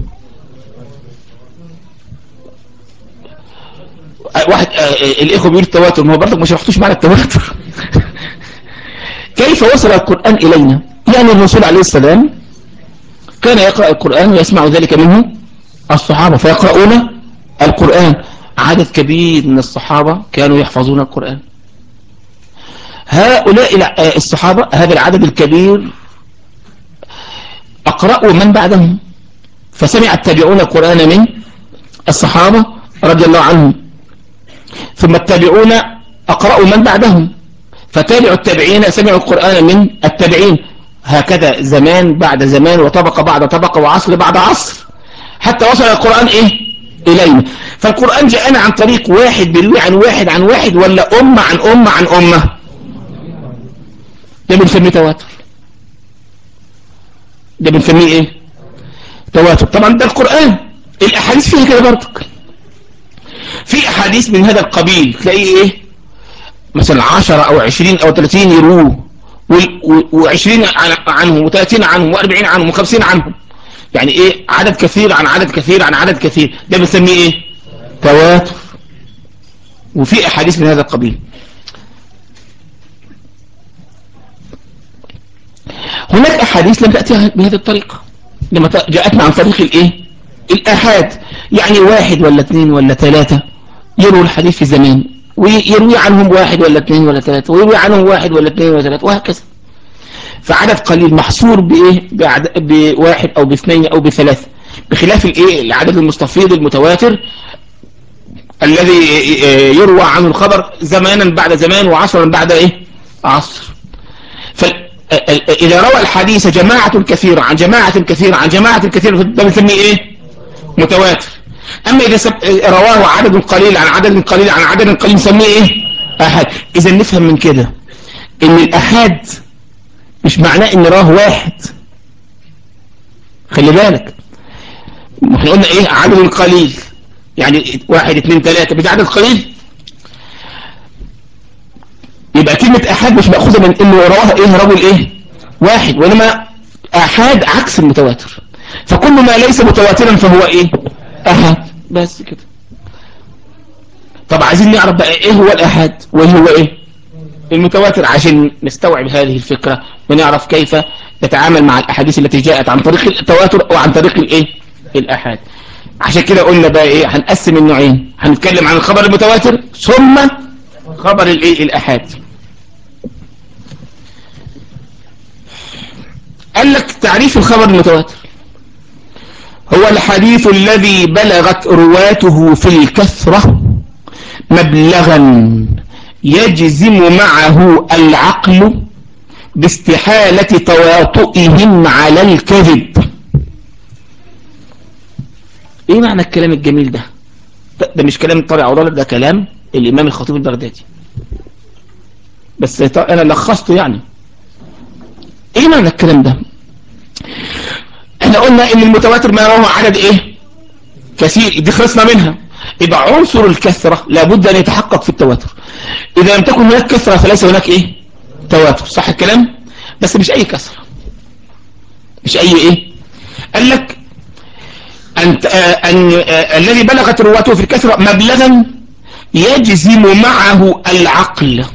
واحد الاخوه بيقول التواتر، ما هو برضك ما شرحتوش معنى التواتر. كيف وصل القرآن الينا؟ يعني الرسول عليه السلام كان يقرأ القرآن ويسمع ذلك منه الصحابة فيقرؤون القرآن، عدد كبير من الصحابة كانوا يحفظون القرآن. هؤلاء الصحابة، هذا العدد الكبير أقرأوا من بعدهم، فسمع التابعون القرآن من الصحابة رضي الله عنهم، ثم التابعون أقرأوا من بعدهم، فتابعوا التابعين سمعوا القرآن من التابعين، هكذا زمان بعد زمان وطبقة بعد طبقة وعصر بعد عصر. حتى وصل القرآن ايه الينا. فالقرآن جاءنا عن طريق واحد بيروي عن واحد عن واحد، ولا أمة عن أمة عن أمة؟ ده بنسميه تواتر. ده بنسميه ايه؟ تواتر. طبعا ده القرآن. الأحاديث فيها كده برضك، في أحاديث من هذا القبيل تلاقيه ايه مثلا 10 أو 20 أو 30 يروه، و20 عنهم و30 عنهم و40 عنهم و50 عنهم، يعني ايه عدد كثير عن عدد كثير عن عدد كثير. ده بنسميه ايه؟ تواتر. وفي أحاديث من هذا القبيل. هناك أحاديث لم تأتي بهذه الطريقة، لما جاءتنا عن طريق الايه الآحاد، يعني واحد ولا اثنين ولا ثلاثة يروي الحديث في زمان، ويروي عنهم واحد ولا اثنين ولا ثلاثة، ويروي عنهم واحد ولا اثنين ولا ثلاثة، وهكذا. فعدد قليل محصور بايه بواحد او باثنين او بثلاثة، بخلاف الايه العدد المستفيض المتواتر الذي يروى عنه الخبر زمانا بعد زمان وعصرا بعد ايه عصر. فإذا روى الحديث جماعة كثيرة عن جماعة كثيرة عن جماعة كثيرة ده بنسميه ايه متواتر. اما اذا رواه عدد قليل عن عدد قليل عن عدد قليل نسميه ايه احاد. اذا نفهم من كده ان الاحاد مش معناه ان رواه واحد، خلي بالك. احنا قلنا ايه عدد قليل، يعني واحد اثنين ثلاثة بده عدد قليل، يبقى كلمة احاد مش مأخوذة من انه رواه ايه رجل ايه واحد، وانما احاد عكس المتواتر. فكل ما ليس متواترا فهو ايه احاد، بس كده. طب عايزين نعرف بقى ايه هو الاحاد وايه هو ايه المتواتر، عشان نستوعب هذه الفكرة ونعرف كيف نتعامل مع الاحاديث التي جاءت عن طريق التواتر او عن طريق الايه الاحاد. عشان كده قلنا بقى ايه هنقسم النوعين، هنتكلم عن الخبر المتواتر ثم خبر الايه الاحاد. قال لك تعريف الخبر المتواتر: هو الحديث الذي بلغت رواته في الكثرة مبلغا يجزم معه العقل باستحالة تواطئهم على الكذب. ايه معنى الكلام الجميل ده؟ ده مش كلام طارق عورالة، ده كلام الامام الخطيب البغدادي، بس انا لخصته. يعني ايه معنى الكلام ده؟ احنا قلنا ان المتواتر ما هو عدد ايه كثير، دي خلصنا منها. يبقى عنصر الكثرة لابد ان يتحقق في التواتر. اذا لم تكن هناك كثرة فليس هناك ايه تواتر، صح الكلام؟ بس مش اي كثرة، مش اي ايه. قال لك الذي بلغت رواته في الكثرة مبلغا يجزم معه العقل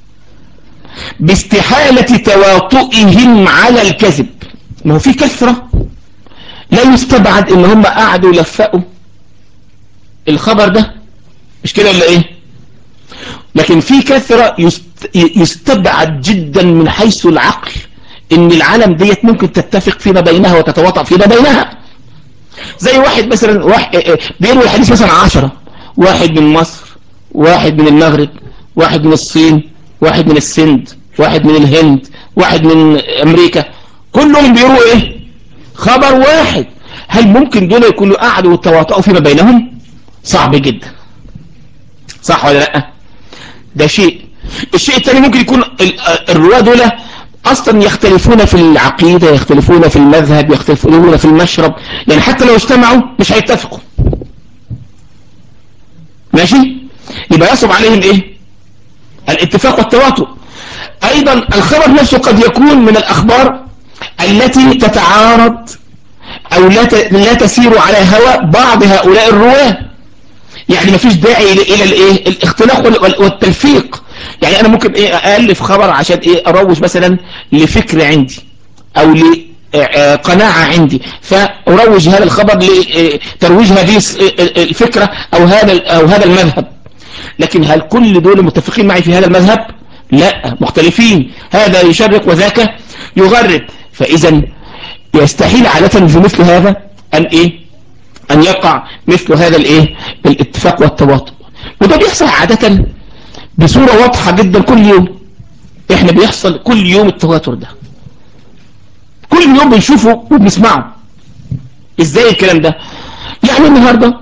باستحالة تواطئهم على الكذب. ما هو في كثرة لا يستبعد ان هم قعدوا يلفقوا الخبر ده، مش كده ولا ايه؟ لكن في كثرة يستبعد جدا من حيث العقل ان العالم ديت ممكن تتفق فيما بينها وتتواطأ فيما بينها. زي واحد مثلا بيروي الحديث مثلا 10، واحد من مصر، واحد من المغرب، واحد من الصين، واحد من السند، واحد من الهند، واحد من امريكا، كلهم بيرووا ايه خبر واحد. هل ممكن دول يكونوا قعدوا وتواطؤوا فيما بينهم؟ صعب جدا، صح ولا لا؟ ده شيء. الشيء الثاني ممكن يكون الرواة دول اصلا يختلفون في العقيدة، يختلفون في المذهب، يختلفون في المشرب، يعني حتى لو اجتمعوا مش هيتفقوا. ماشي؟ يبقى يصعب عليهم ايه الاتفاق والتواطؤ. ايضا الخبر نفسه قد يكون من الاخبار التي تتعارض او لا تسير على هوى بعض هؤلاء الرواه، يعني ما فيش داعي الى الايه الاختلاق والتلفيق. يعني انا ممكن ايه الف خبر عشان ايه اروج مثلا لفكر عندي او لقناعة عندي، فاروج هذا الخبر لترويج هذه الفكرة او هذا المذهب. لكن هل كل دول متفقين معي في هذا المذهب؟ لا، مختلفين، هذا يشرق وذاك يغرب. فاذا يستحيل عادة في مثل هذا ان يقع مثل هذا الاتفاق والتواطؤ. وده بيحصل عادة بصورة واضحة جدا كل يوم. احنا بيحصل كل يوم التواتر ده، كل يوم بنشوفه وبنسمعه. ازاي الكلام ده؟ يعني النهاردة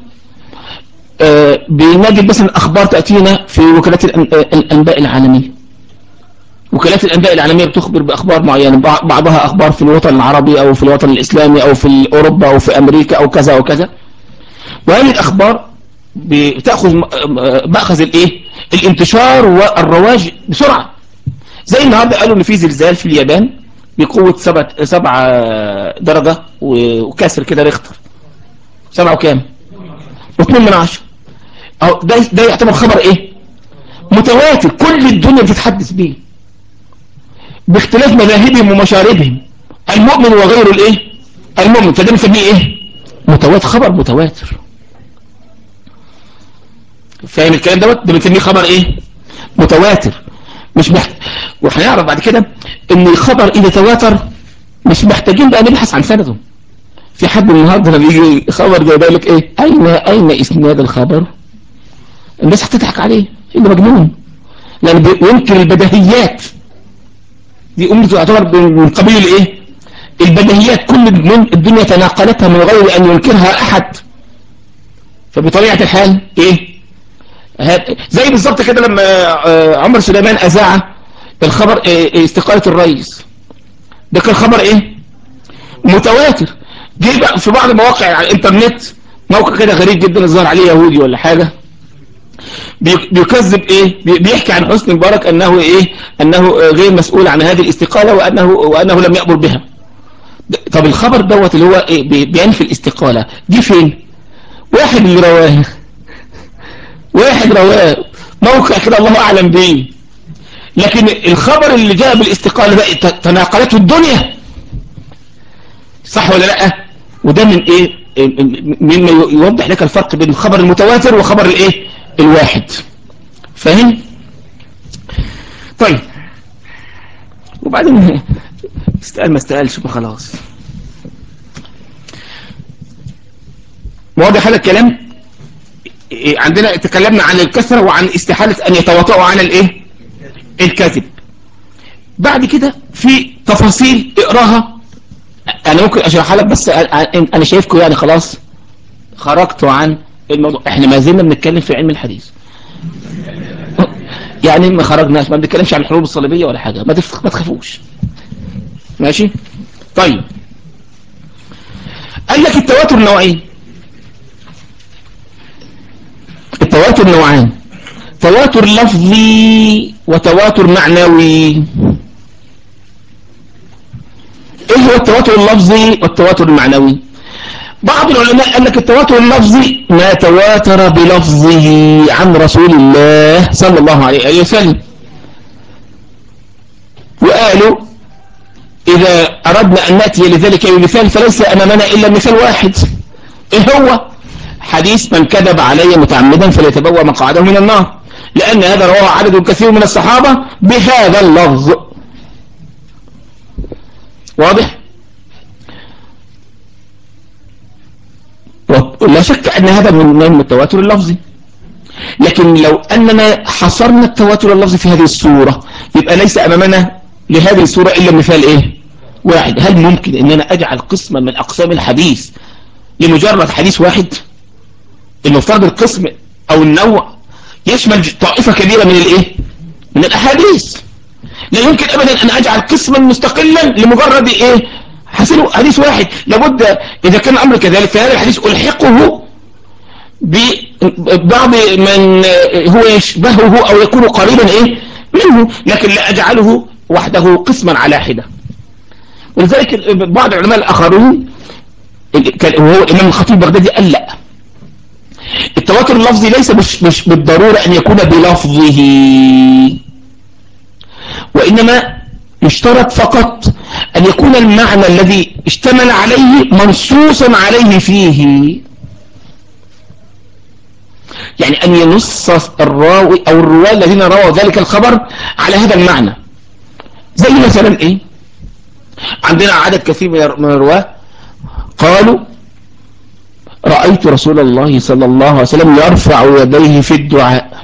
بنجد مثلا أخبار تأتينا في وكالات الأنباء العالمية. وكالات الأنباء العالمية بتخبر بأخبار معينة، بعضها أخبار في الوطن العربي أو في الوطن الإسلامي أو في أوروبا أو في أمريكا أو كذا وكذا. وهذه الأخبار بتأخذ مأخذ الإيه؟ الانتشار والرواج بسرعة. زي النهاردة قالوا إن في زلزال في اليابان بقوة 7 درجة وكسر كده ريختر. 7 وكام؟ و2 أو ده يعتبر خبر إيه؟ متواتر، كل الدنيا بتتحدث به باختلاف مذاهبهم ومشاربهم، المؤمن وغير الايه المؤمن، فده بنسميه ايه؟ متواتر، خبر متواتر. فاهم الكلام دوت؟ ده بنسميه خبر ايه؟ متواتر. مش وهنعرف بعد كده ان الخبر اذا تواتر مش محتاجين بقى نبحث عن سنده. في حد النهارده لما يجي خبر زي ده يقول لك ايه؟ اين اسناد الخبر؟ الناس هتضحك عليه، اللي مجنون، لان يمكن البديهيات دي تعتبر من قبيل الايه؟ البديهيات، كل من الدنيا تناقلتها من غير ان ينكرها احد. فبطبيعة الحال ايه؟ زي بالظبط كده لما عمر سليمان اذاع الخبر استقالة الرئيس، ده كان خبر ايه؟ متواتر. جه بقى في بعض المواقع على الانترنت موقع كده غريب جدا الظاهر عليه يهودي ولا حاجة، بيكذب ايه؟ بيحكي عن حسني مبارك انه ايه؟ انه غير مسؤول عن هذه الاستقالة وانه لم يأمر بها. طب الخبر دوت اللي هو ايه؟ بينفي الاستقالة دي فين؟ واحد اللي رواه، واحد رواه موقع كده الله اعلم بيه. لكن الخبر اللي جاء بالاستقالة بقى تناقلته الدنيا، صح ولا لا؟ وده من ايه؟ مما يوضح لك الفرق بين الخبر المتواتر وخبر الايه؟ الواحد. فاهم؟ طيب، وبعدين استقال ما استقالش خلاص. واضح هذا الكلام؟ عندنا تكلمنا عن الكثرة وعن استحالة ان يتواطئوا على الايه؟ الكذب. بعد كده في تفاصيل اقراها، انا ممكن اشرحها لك بس انا شايفكم يعني خلاص خرجتوا عن الموضوع. احنا ما زلنا بنتكلم في علم الحديث يعني ما خرجناش، ما بنتكلمش عن الحروب الصليبية ولا حاجة، ما تخافوش. ماشي. طيب، قال لك التواتر نوعين. التواتر نوعان، تواتر لفظي وتواتر معنوي. ايه هو التواتر اللفظي والتواتر المعنوي؟ بعض العلماء قال لك التواتر اللفظي ما تواتر بلفظه عن رسول الله صلى الله عليه وسلم. وقالوا إذا أردنا أن نأتي لذلك بمثال فليس أمامنا إلا مثال واحد. إيه هو؟ حديث من كذب علي متعمدا فليتبوأ مقعده من النار، لأن هذا رواه عدد كثير من الصحابة بهذا اللفظ. واضح؟ لا شك أن هذا من التواتر اللفظي. لكن لو أننا حصرنا التواتر اللفظي في هذه الصورة يبقى ليس أمامنا لهذه الصورة إلا مثال إيه؟ واحد. هل ممكن أن أنا أجعل قسما من أقسام الحديث لمجرد حديث واحد؟ المفترض القسم أو النوع يشمل طائفة كبيرة من الإيه؟ من الأحاديث. لا يمكن أبدا أن أجعل قسما مستقلا لمجرد إيه؟ حديث واحد. لابد إذا كان الأمر كذلك فهذا الحديث ألحقه ببعض من هو يشبهه أو يكون قريبا إيه؟ منه، لكن لا أجعله وحده قسما على حدة. ولذلك بعض العلماء الآخرون وهو الإمام الخطيب البغدادي قال لا، التواتر اللفظي ليس مش بالضرورة أن يكون بلفظه، وإنما يشترط فقط أن يكون المعنى الذي اشتمل عليه منصوصا عليه فيه، يعني أن ينص الراوي أو الرواة الذين رووا ذلك الخبر على هذا المعنى. زي مثلا إيه؟ عندنا عدد كثير من الرواة قالوا رأيت رسول الله صلى الله عليه وسلم يرفع يديه في الدعاء.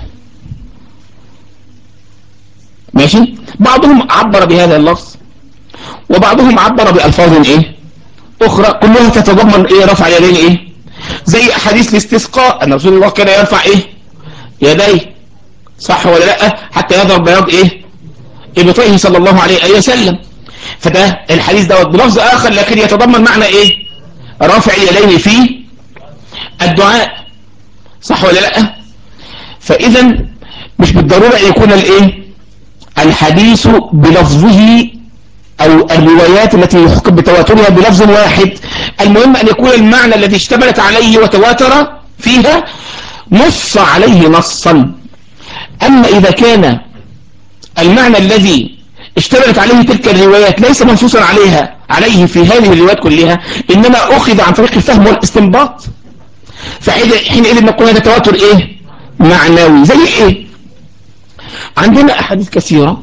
ماشي. بعضهم عبر بهذا اللفظ وبعضهم عبر بألفاظ ايه اخرى كلها تتضمن ايه؟ رفع اليدين ايه؟ زي احاديث الاستسقاء ان رسول الله كان يرفع ايه يديه، صح ولا لا، حتى يظهر بياض ايه ابطيه صلى الله عليه وسلم. فده الحديث دوت بلفظ اخر لكن يتضمن معنى ايه رافع اليدين في الدعاء، صح ولا لا. فاذا مش بالضرورة ان يكون الايه الحديث بلفظه او الروايات التي يحكم بتواترها بلفظ واحد، المهم ان يكون المعنى الذي اشتملت عليه وتواتر فيها نص عليه نصا. اما اذا كان المعنى الذي اشتملت عليه تلك الروايات ليس منصوصا عليه في هذه الروايات كلها، انما اخذ عن طريق الفهم والاستنباط، فحينئذ نقول هذا تواتر ايه معنوي. زي ايه؟ عندنا احاديث كثيرة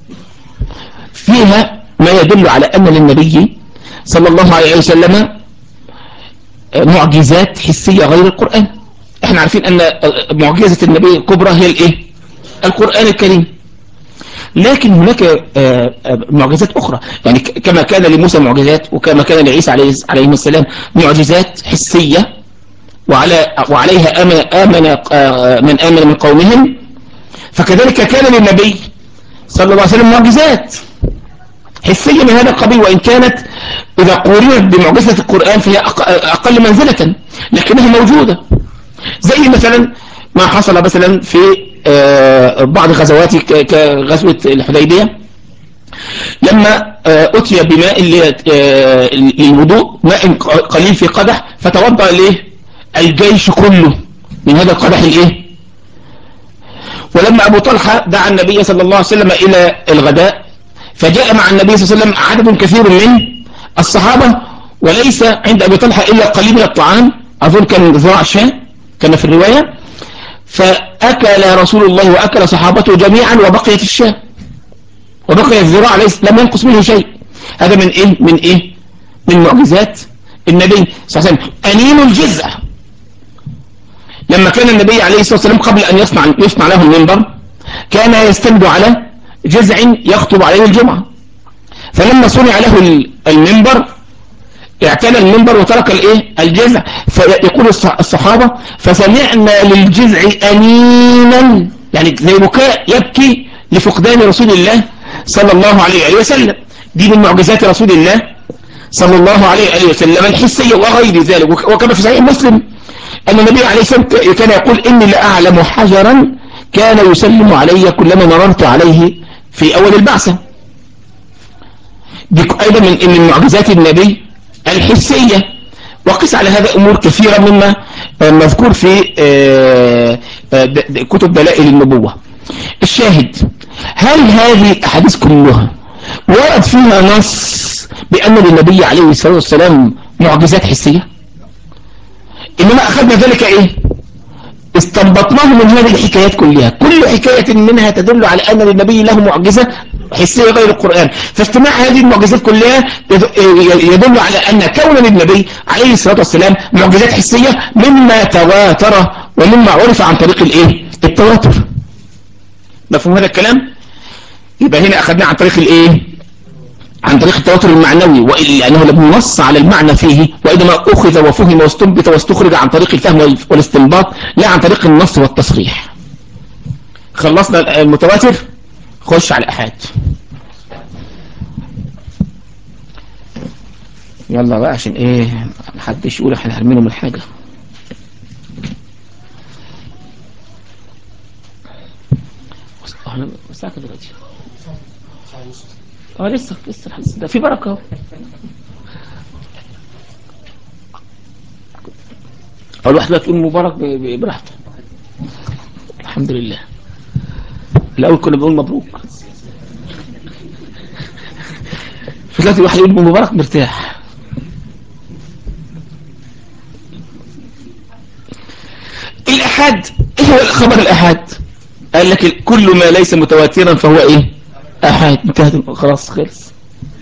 فيها ما يدل على ان للنبي صلى الله عليه وسلم معجزات حسية غير القرآن. احنا عارفين ان معجزة النبي الكبرى هي الايه القرآن الكريم، لكن هناك معجزات اخرى، يعني كما كان لموسى معجزات وكما كان لعيسى عليه السلام معجزات حسية وعليها من آمن من قومهم، فكذلك كان للنبي صلى الله عليه وسلم معجزات حسية من هذا القبيل، وإن كانت إذا قورنت بمعجزة القرآن فهي أقل منزلة لكنها موجودة. زي مثلا ما حصل مثلا في بعض غزوات كغزوة الحديبية، لما أتي بماء للوضوء، ماء قليل في قدح، فتوضأ له الجيش كله من هذا القدح الايه. ولما أبو طلحة دعا النبي صلى الله عليه وسلم إلى الغداء، فجاء مع النبي صلى الله عليه وسلم عدد كثير من الصحابة، وليس عند أبي طلحة إلا قليل من الطعام، أظن كان ذراع شاة كان في الرواية، فأكل رسول الله وأكل صحابته جميعا وبقيت الشاة وبقي الذراع لم ينقص منه شيء. هذا من معجزات النبي صلى الله عليه وسلم. أنين الجزع، لما كان النبي عليه الصلاة والسلام قبل أن يصنع له المنبر كان يستند على جزع يخطب عليه الجمعة، فلما صنع له المنبر اعتنى المنبر وترك الجزع، فيقول الصحابة فسمعنا للجزع أنينا، يعني زي بكاء يبكي لفقدان رسول الله صلى الله عليه وسلم. دي من معجزات رسول الله صلى الله عليه وسلم الحسية وغير ذلك. وكما في صحيح مسلم أن النبي عليه الصلاة والسلام كان يقول إني لأعلم حجرا كان يسلم علي كلما مررت عليه في أول البعثة. دي أيضا من معجزات النبي الحسية. وقس على هذا أمور كثيرة مما مذكور في كتب دلائل النبوة. الشاهد، هل هذه الأحاديث كلها ورد فيها نص بأن للنبي عليه الصلاة والسلام معجزات حسية؟ إنما أخذنا ذلك استنبطناه من هذه الحكايات كلها، كل حكاية منها تدل على أن للنبي له معجزة حسية غير القرآن، فاجتماع هذه المعجزات كلها يدل على أن كون للنبي عليه الصلاة والسلام معجزات حسية مما تواتر ومما عرف عن طريق التواتر. مفهوم هذا الكلام؟ يبقى هنا أخذنا عن طريق عن طريق التواتر المعنوي، لأنه لم ينص على المعنى فيه، وإنما أخذ وفهم واستنبط واستخرج عن طريق الفهم والاستنباط لا عن طريق النص والتصريح. خلصنا المتواتر، خش على الأحاد. يلا بقى عشان محدش يقول احنا هرمينه من حاجة. الساعة دلوقتي لسه ده في بركة. اول واحد تقول مبارك براحته. الحمد لله. الاول كنا بنقول مبروك، في دلوقتي الواحد يقول مبارك مرتاح. الأحاد، ايه هو الخبر الأحاد؟ قال لك كل ما ليس متواترا فهو أحاد. انتهت، خلاص خلص.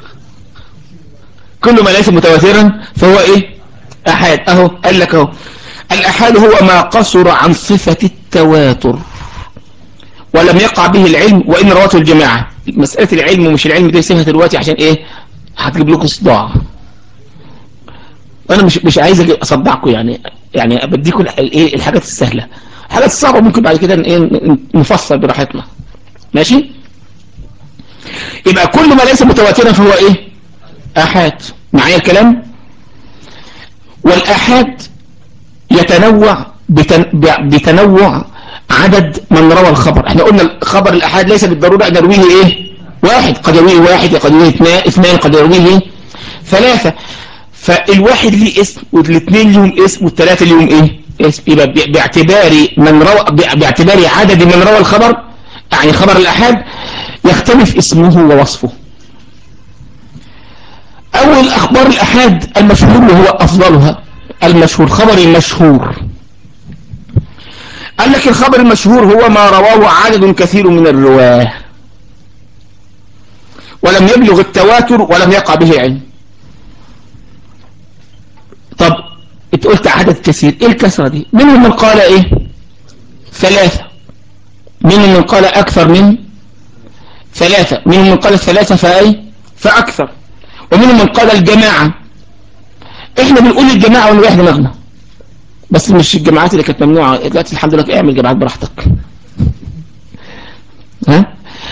كل ما ليس متواترا فهو أحاد. اهو قال لك اهو الأحاد هو ما قصر عن صفة التواتر ولم يقع به العلم وإن رواته الجماعة. مسألة العلم ومش العلم دي سهلة دلوقتي عشان هتجيب لكم صداع. انا مش عايز اصدعكم يعني بديكم الايه الحاجات السهله. الحاجات الصعبه ممكن بعد كده ايه نفصل براحتنا. ماشي. يبقى كل ما ليس متواترا فهو ايه؟ احاد. معايا الكلام؟ والآحاد يتنوع بتنوع عدد من روى الخبر. احنا قلنا خبر الآحاد ليس بالضرورة أن يرويه ايه؟ واحد، قد يرويه واحد، قد يرويه اثنان، قد يرويه ثلاثة. فالواحد ليه اسم، والاثنين لهم اسم، والثلاثة لهم ايه؟ اسم. يبقى باعتبار عدد من روى الخبر، يعني خبر الآحاد يختلف اسمه ووصفه. أول أخبار الآحاد المشهور وهو أفضلها المشهور، خبر المشهور. قال لك الخبر المشهور هو ما رواه عدد كثير من الرواه ولم يبلغ التواتر ولم يقع به علم. طب انت قلت عدد كثير، ايه الكثرة دي؟ منهم من قال ايه؟ ثلاثة، منهم من قال أكثر من ثلاثة، منهم من قال ثلاثة فأكثر، ومنهم من قال الجماعة. احنا بنقول الجماعة ونريح دماغنا، بس مش الجماعات اللي كانت ممنوعة دلوقتي. الحمد لله اعمل جماعات براحتك. ها؟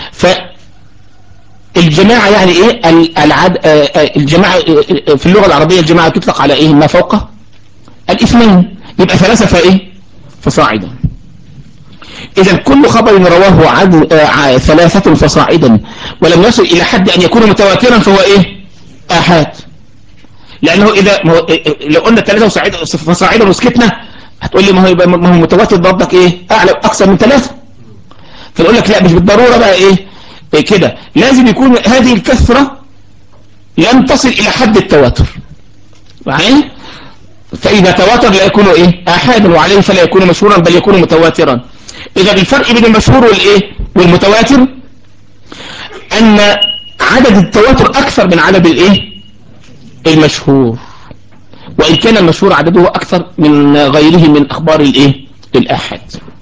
فالجماعة يعني ايه؟ الجماعة في اللغة العربية الجماعة تطلق على ايه؟ ما فوق الاثنين. يبقى ثلاثة فايه؟ فصاعدا. اذا كل خبر رواه ثلاثة فصاعدا ولم يصل الى حد ان يكون متواترا فهو ايه؟ آحاد. لانه اذا لو قلنا ثلاثة فصاعدا وسكتنا هتقول لي ما هو متواتر ضدك ايه؟ اعلى اكثر من ثلاثة. فنقول لك لا، مش بالضرورة بقى ايه كده، لازم يكون هذه الكثرة لم تصل الى حد التواتر. معايا؟ فاذا تواتر لا يكون ايه؟ آحادا، وعليه فلا يكون مشهورا بل يكون متواترا. اذا الفرق بين المشهور والايه والمتواتر ان عدد التواتر اكثر من عدد الايه المشهور، وان كان المشهور عدده اكثر من غيره من اخبار الايه الآحاد.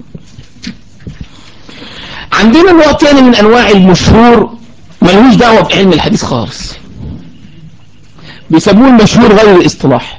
عندنا نوع تاني من انواع المشهور ملوش دعوة بعلم الحديث خالص، بيسموه المشهور غير الاصطلاحي.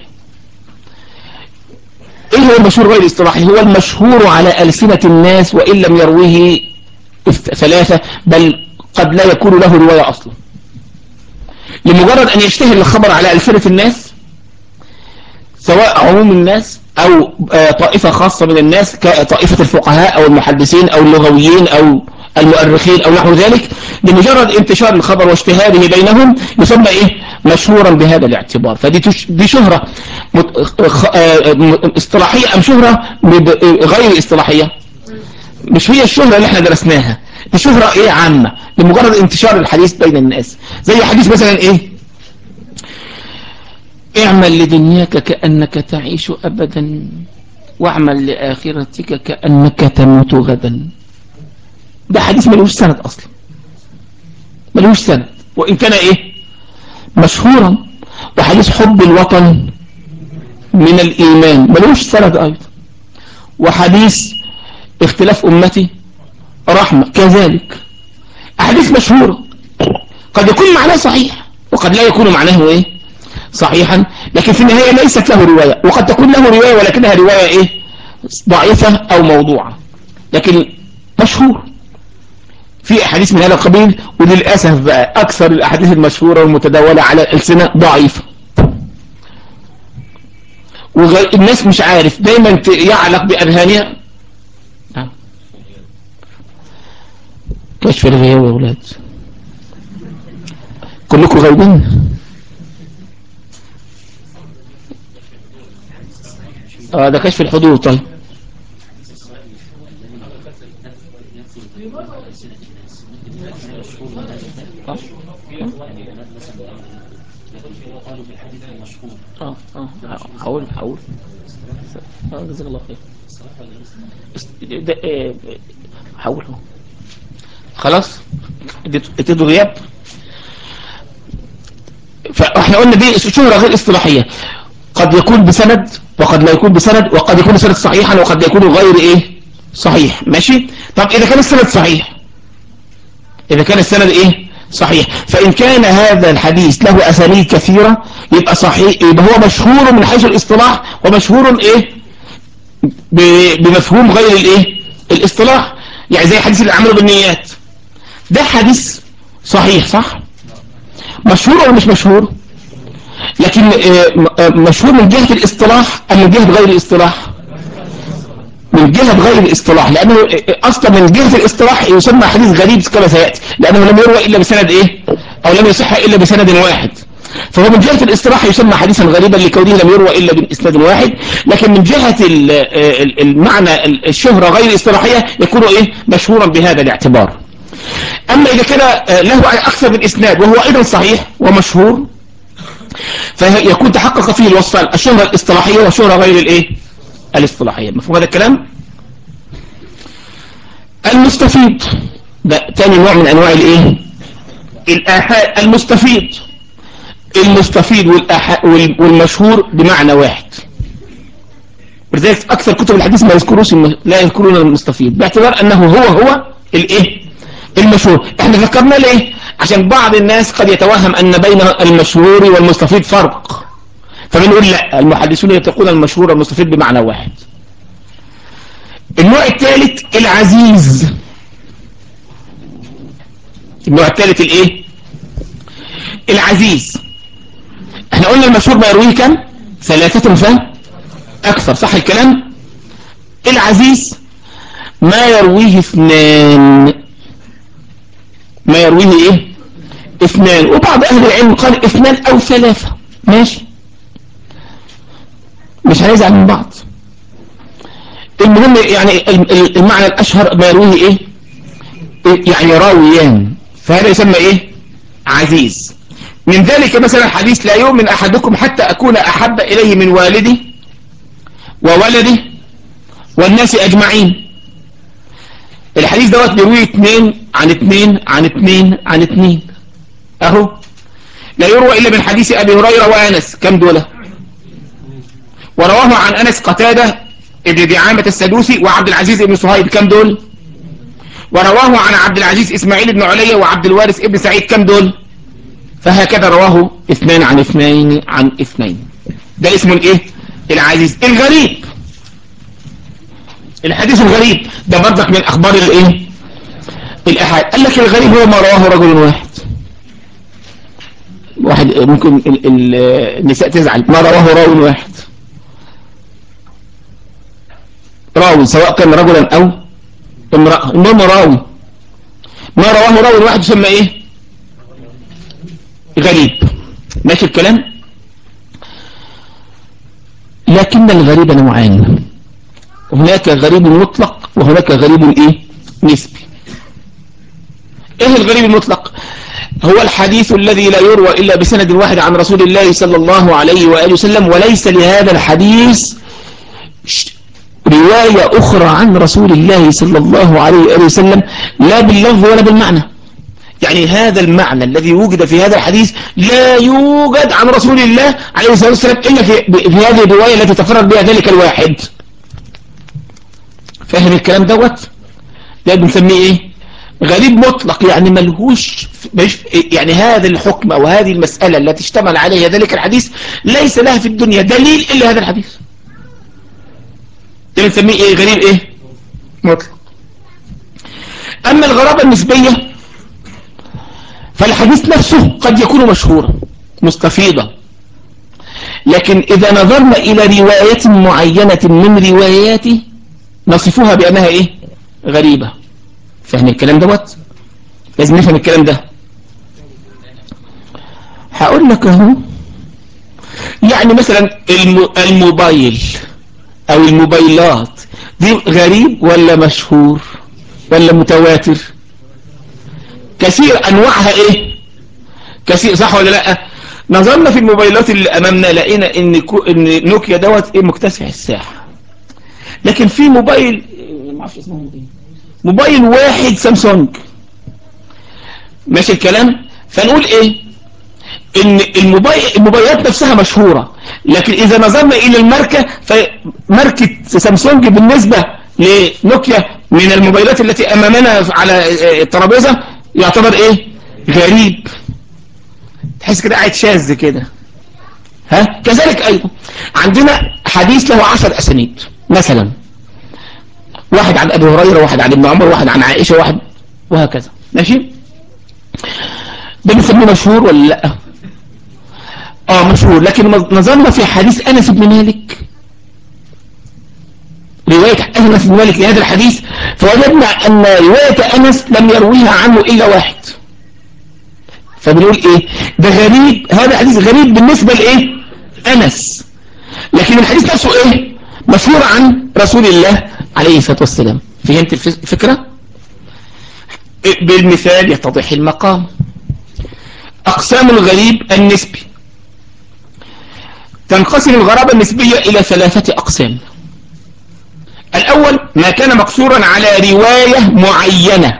ايه هو المشهور غير الاصطلاحي؟ هو المشهور على ألسنة الناس وان لم يرويه ثلاثة، بل قد لا يكون له رواية اصلا. لمجرد ان يشتهر الخبر على ألسنة الناس، سواء عموم الناس او طائفة خاصة من الناس كطائفة الفقهاء او المحدثين او اللغويين او المؤرخين او نحو ذلك، لمجرد انتشار الخبر واشتهاره بينهم يسمى ايه؟ مشهورا بهذا الاعتبار. دي شهرة اصطلاحية ام شهرة غير اصطلاحية؟ مش هي الشهرة اللي احنا درسناها، دي شهرة ايه؟ عامة، لمجرد انتشار الحديث بين الناس. زي حديث مثلا ايه؟ اعمل لدنياك كأنك تعيش أبدا واعمل لآخرتك كأنك تموت غدا. ده حديث ملوش سند أصلا، ملوش سند، وإن كان إيه؟ مشهورا. وحديث حب الوطن من الإيمان ملوش سند أيضا. وحديث اختلاف أمتي رحمة كذلك. أحاديث مشهورة قد يكون معناه صحيح وقد لا يكون معناه إيه؟ صحيحا، لكن في النهاية ليست له رواية، وقد تكون له رواية ولكنها رواية ايه؟ ضعيفة او موضوعة، لكن مشهور في احاديث من هذا القبيل. وللأسف بقى اكثر الاحاديث المشهورة والمتداولة على الألسنة ضعيفة، والناس مش عارف دايما يعلق بأذهانها. كشف الغياب يا ولاد، كلكم غايبين. ده كشف الحدود. طيب هقول جزاك الله خير. هقول خلاص اديته غياب. فاحنا قلنا دي شهرة غير اصطلاحية، قد يكون بسند وقد لا يكون بسند، وقد يكون سند صحيحا وقد يكون غير ايه صحيح. ماشي. طب اذا كان السند صحيح، اذا كان السند ايه صحيح. فإن كان هذا الحديث له أسانيد كثيرة يبقى صحيح، يبقى هو مشهور من حيث الاصطلاح، ومشهور إيه بمفهوم غير الإيه الاصطلاح. يعني زي حديث الأعمال بالنيات، ده حديث صحيح صح، مشهور ولا مش مشهور؟ لكن مشهور من جهة الاصطلاح أم من جهة غير الاصطلاح؟ من جهة غير الاصطلاح، لأنه أصلا من جهة الاصطلاح يسمى حديث غريب كما سيأتي، لأنه لم يروى إلا بسند إيه، أو لم يصح إلا بسند واحد. فهو من جهة الاصطلاح يسمى حديثا غريبا لكونه لم يروى إلا بإسناد واحد. لكن من جهة المعنى الشهرة غير الاصطلاحية يكون إيه مشهورا بهذا الاعتبار. أما إذا كان له أكثر من إسناد وهو أيضا صحيح ومشهور، فيكون تحقق فيه الوصفان، الشهرة الاصطلاحية والشهرة غير الإيه الاصطلاحية. مفهوم هذا الكلام؟ المستفيد ده تاني نوع من أنواع الإيه الآحاد. المستفيد والمشهور بمعنى واحد، ولذلك أكثر كتب الحديث لا يذكرون المستفيد، باعتبار أنه هو الإيه المشهور. احنا ذكرنا ليه؟ عشان بعض الناس قد يتوهم أن بين المشهور والمستفيد فرق، فبنقول لا، المحدثون يتقون المشهور والمستفيد بمعنى واحد. النوع الثالث العزيز. النوع الثالث الايه العزيز. احنا قلنا المشهور ما يرويه كم؟ 3 فأكثر، صح الكلام؟ العزيز ما يرويه 2، ما يرويه ايه 2، وبعض اهل العلم قال 2 أو 3، ماشي، مش هنزعل من بعض. المهم يعني المعنى الاشهر ما يرويه ايه يعني راويان، فهذا يسمى ايه عزيز. من ذلك مثلا حديث لا يؤمن احدكم حتى اكون احب اليه من والده وولده والناس اجمعين. الحديث دوت بيرويه 2 عن 2 عن 2 عن 2 اهو. لا يروى الا من حديث ابي هريره وانس، كم دول؟ ورواه عن انس قتاده ابن دعامه السدوسي وعبد العزيز ابن صهيب، كم دول؟ ورواه عن عبد العزيز اسماعيل بن علي وعبد الوارث ابن سعيد، كم دول؟ فهكذا رواه 2 عن 2 عن 2. ده اسمه الايه العزيز. الغريب، الحديث الغريب ده برضك من اخبار الايه الاحاد. قال لك الغريب هو ما رواه رجل واحد ممكن النساء تزعل، ما رواه راوي واحد، راوي سواء كان رجلا او امرأة، المهم راوي، ما رواه راوي واحد يسمى ايه غريب. ماشي الكلام؟ لكن الغريب نوعان، هناك غريب مطلق وهناك غريب ايه نسبي. ايه الغريب المطلق؟ هو الحديث الذي لا يروى الا بسند واحد عن رسول الله صلى الله عليه وآله وسلم، وليس لهذا الحديث رواية اخرى عن رسول الله صلى الله عليه وآله وسلم، لا باللفظ ولا بالمعنى. يعني هذا المعنى الذي وجد في هذا الحديث لا يوجد عن رسول الله عليه الصلاة والسلام إلا في هذه الرواية التي تفرد بها ذلك الواحد. فاهم الكلام دوت؟ ده بنسميه ايه غريب مطلق، يعني ملهوش يعني هذا الحكم او هذه المسألة التي اشتمل عليها ذلك الحديث ليس لها في الدنيا دليل الا هذا الحديث. ده بنسميه ايه غريب ايه مطلق. اما الغرابة النسبية فالحديث نفسه قد يكون مشهورا مستفيضا، لكن اذا نظرنا الى رواية معينة من رواياته نصفها بانها ايه غريبة. فهم الكلام دوت؟ لازم نفهم الكلام ده. هقول لك اهو، يعني مثلا الموبايل او الموبايلات دي غريب ولا مشهور ولا متواتر؟ كثير انواعها ايه كثير، صح ولا لا؟ نظرنا في الموبايلات اللي امامنا لقينا ان نوكيا دوت ايه مكتسح الساحة، لكن في موبايل ما اعرفش اسمه ايه، موبايل واحد سامسونج. ماشي الكلام؟ فنقول ايه ان الموبايلات نفسها مشهورة، لكن اذا نظرنا الى الماركة فماركة سامسونج بالنسبة لنوكيا من الموبايلات التي امامنا على الترابيزة يعتبر ايه غريب تحس كده قاعد شاذ كده. ها كذلك ايضا عندنا حديث له 10 اسانيد مثلا، واحد عن ابي هريره، واحد عن ابن عمر، واحد عن عائشه، واحد وهكذا، ماشي. ده بنسميه مشهور ولا لا؟ مشهور. لكن نظرنا في حديث انس بن مالك، روايه انس بن مالك لهذا الحديث، فوجدنا ان روايه انس لم يرويها عنه الا واحد. فبنقول ايه ده غريب، هذا حديث غريب بالنسبه لايه انس، لكن الحديث نفسه ايه مشهور عن رسول الله عليه الصلاه والسلام. فهمت الفكره؟ بالمثال يتضح المقام. اقسام الغريب النسبي، تنقسم الغرابه النسبيه الى 3 اقسام. الاول ما كان مقصورا على روايه معينه.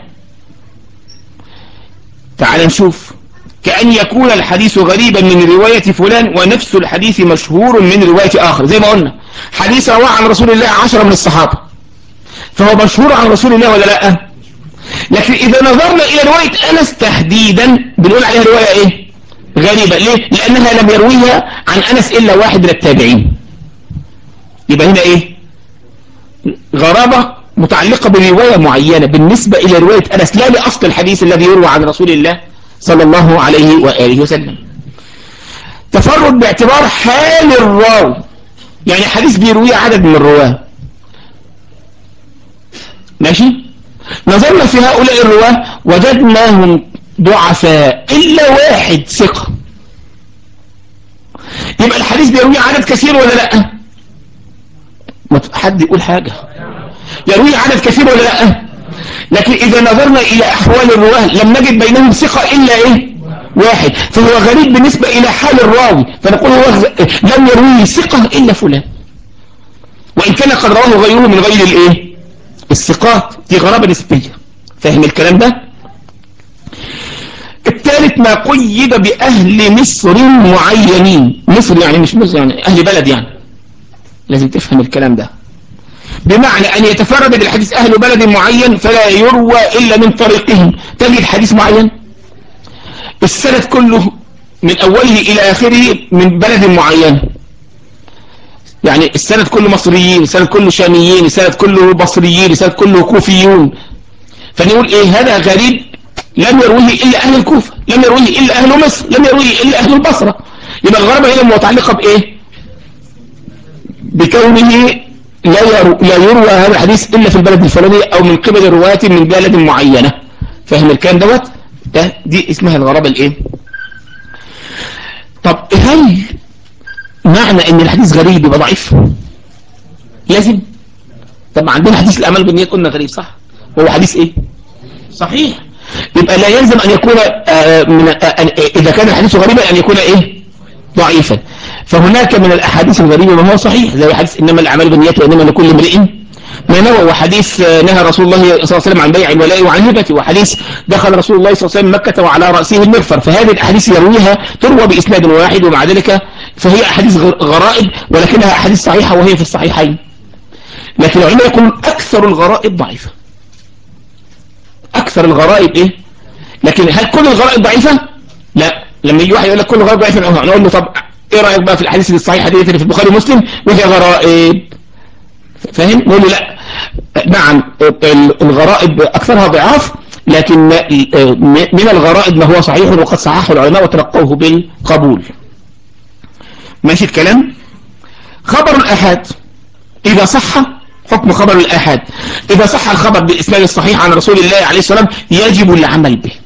تعال نشوف، كأن يكون الحديث غريبا من رواية فلان ونفس الحديث مشهور من رواية آخر. زي ما قلنا حديث رواه عن رسول الله 10 من الصحابة، فهو مشهور عن رسول الله ولا لا؟ لكن إذا نظرنا إلى رواية أنس تحديدا بنقول عليها رواية إيه غريبة. ليه؟ لأنها لم يرويها عن أنس إلا واحد من التابعين. يبقى هنا إيه غرابة متعلقة برواية معينة بالنسبة إلى رواية أنس، لا لأصل الحديث الذي يروى عن رسول الله صلى الله عليه وآله وسلم. تفرد باعتبار حال الراوي، يعني حديث بيرويه عدد من الرواه، ماشي. نظرنا في هؤلاء الرواه وجدناهم ضعفاء إلا واحد ثقة. يبقى الحديث بيرويه عدد كثير ولا لا؟ ما حد يقول حاجة، يرويه عدد كثير ولا لا؟ لكن إذا نظرنا إلى أحوال الرواه لم نجد بينهم ثقة إلا إيه واحد، فهو غريب بالنسبة إلى حال الراوي، فنقول هو لم يرويه ثقة إلا فلان، وإن كان قد رواه غيره من غير الإيه الثقات. دي غرابة نسبية. فاهم الكلام ده؟ الثالث ما قيد بأهل مصر معينين. مصر يعني مش مصر، يعني أهل بلد، يعني لازم تفهم الكلام ده. بمعنى أن يتفرد بالحديث أهل بلد معين فلا يروى إلا من طريقهم. تجد حديث معين السند كله من أوله إلى آخره من بلد معين، يعني السند كله مصريين، السند كله شاميين، السند كله بصريين، السند كله كوفيون. فنقول إيه هذا غريب لم يرويه إلا أهل الكوفة، لم يرويه إلا أهل مصر، لم يرويه إلا أهل البصرة. يبقى الغرابة هنا متعلقة بإيه بكونه لا يروى هذا الحديث إلا في البلد الفلاني أو من قبل الرواة من بلد معينة. فاهم الكلام دوت؟ دي اسمها الغرابة الإيه. طب هل معنى ان الحديث غريب يبقى ضعيف؟ لازم؟ طب عندنا حديث الاعمال بالنيات قلنا غريب صح، هو حديث ايه صحيح. يبقى لا يلزم ان يكون اذا كان الحديث غريبا ان يكون ايه ضعيفا. فهناك من الاحاديث الغريبه ما هو صحيح، زي حديث انما الاعمال بالنيات وانما لكل امرئ ما نوى، وحديث نهى رسول الله صلى الله عليه وسلم عن بيع الولاء وعن هبته، وحديث دخل رسول الله صلى الله عليه وسلم مكة وعلى رأسه المغفر. فهذه الأحاديث تروى بإسناد واحد، ومع ذلك فهي أحاديث غرائب ولكنها أحاديث صحيحة وهي في الصحيحين. لكن العلماء يقولون أكثر الغرائب ضعيفة. أكثر الغرائب إيه؟ لكن هل كل الغرائب ضعيفة؟ لا. لما يجي واحد يقول لك كل الغرائب ضعيفة نقول له طب إيه رأيك بقى في الأحاديث الصحيحة دي اللي في البخاري ومسلم وهي غرائب؟ فاهم؟ نقول له لا، نعم الغرائب أكثرها ضعاف، لكن من الغرائب ما هو صحيح وقد صححه العلماء وتلقوه بالقبول. ماشي الكلام؟ خبر الآحاد إذا صح، حكم خبر الآحاد إذا صح الخبر بالإسناد الصحيح عن رسول الله عليه السلام يجب العمل به.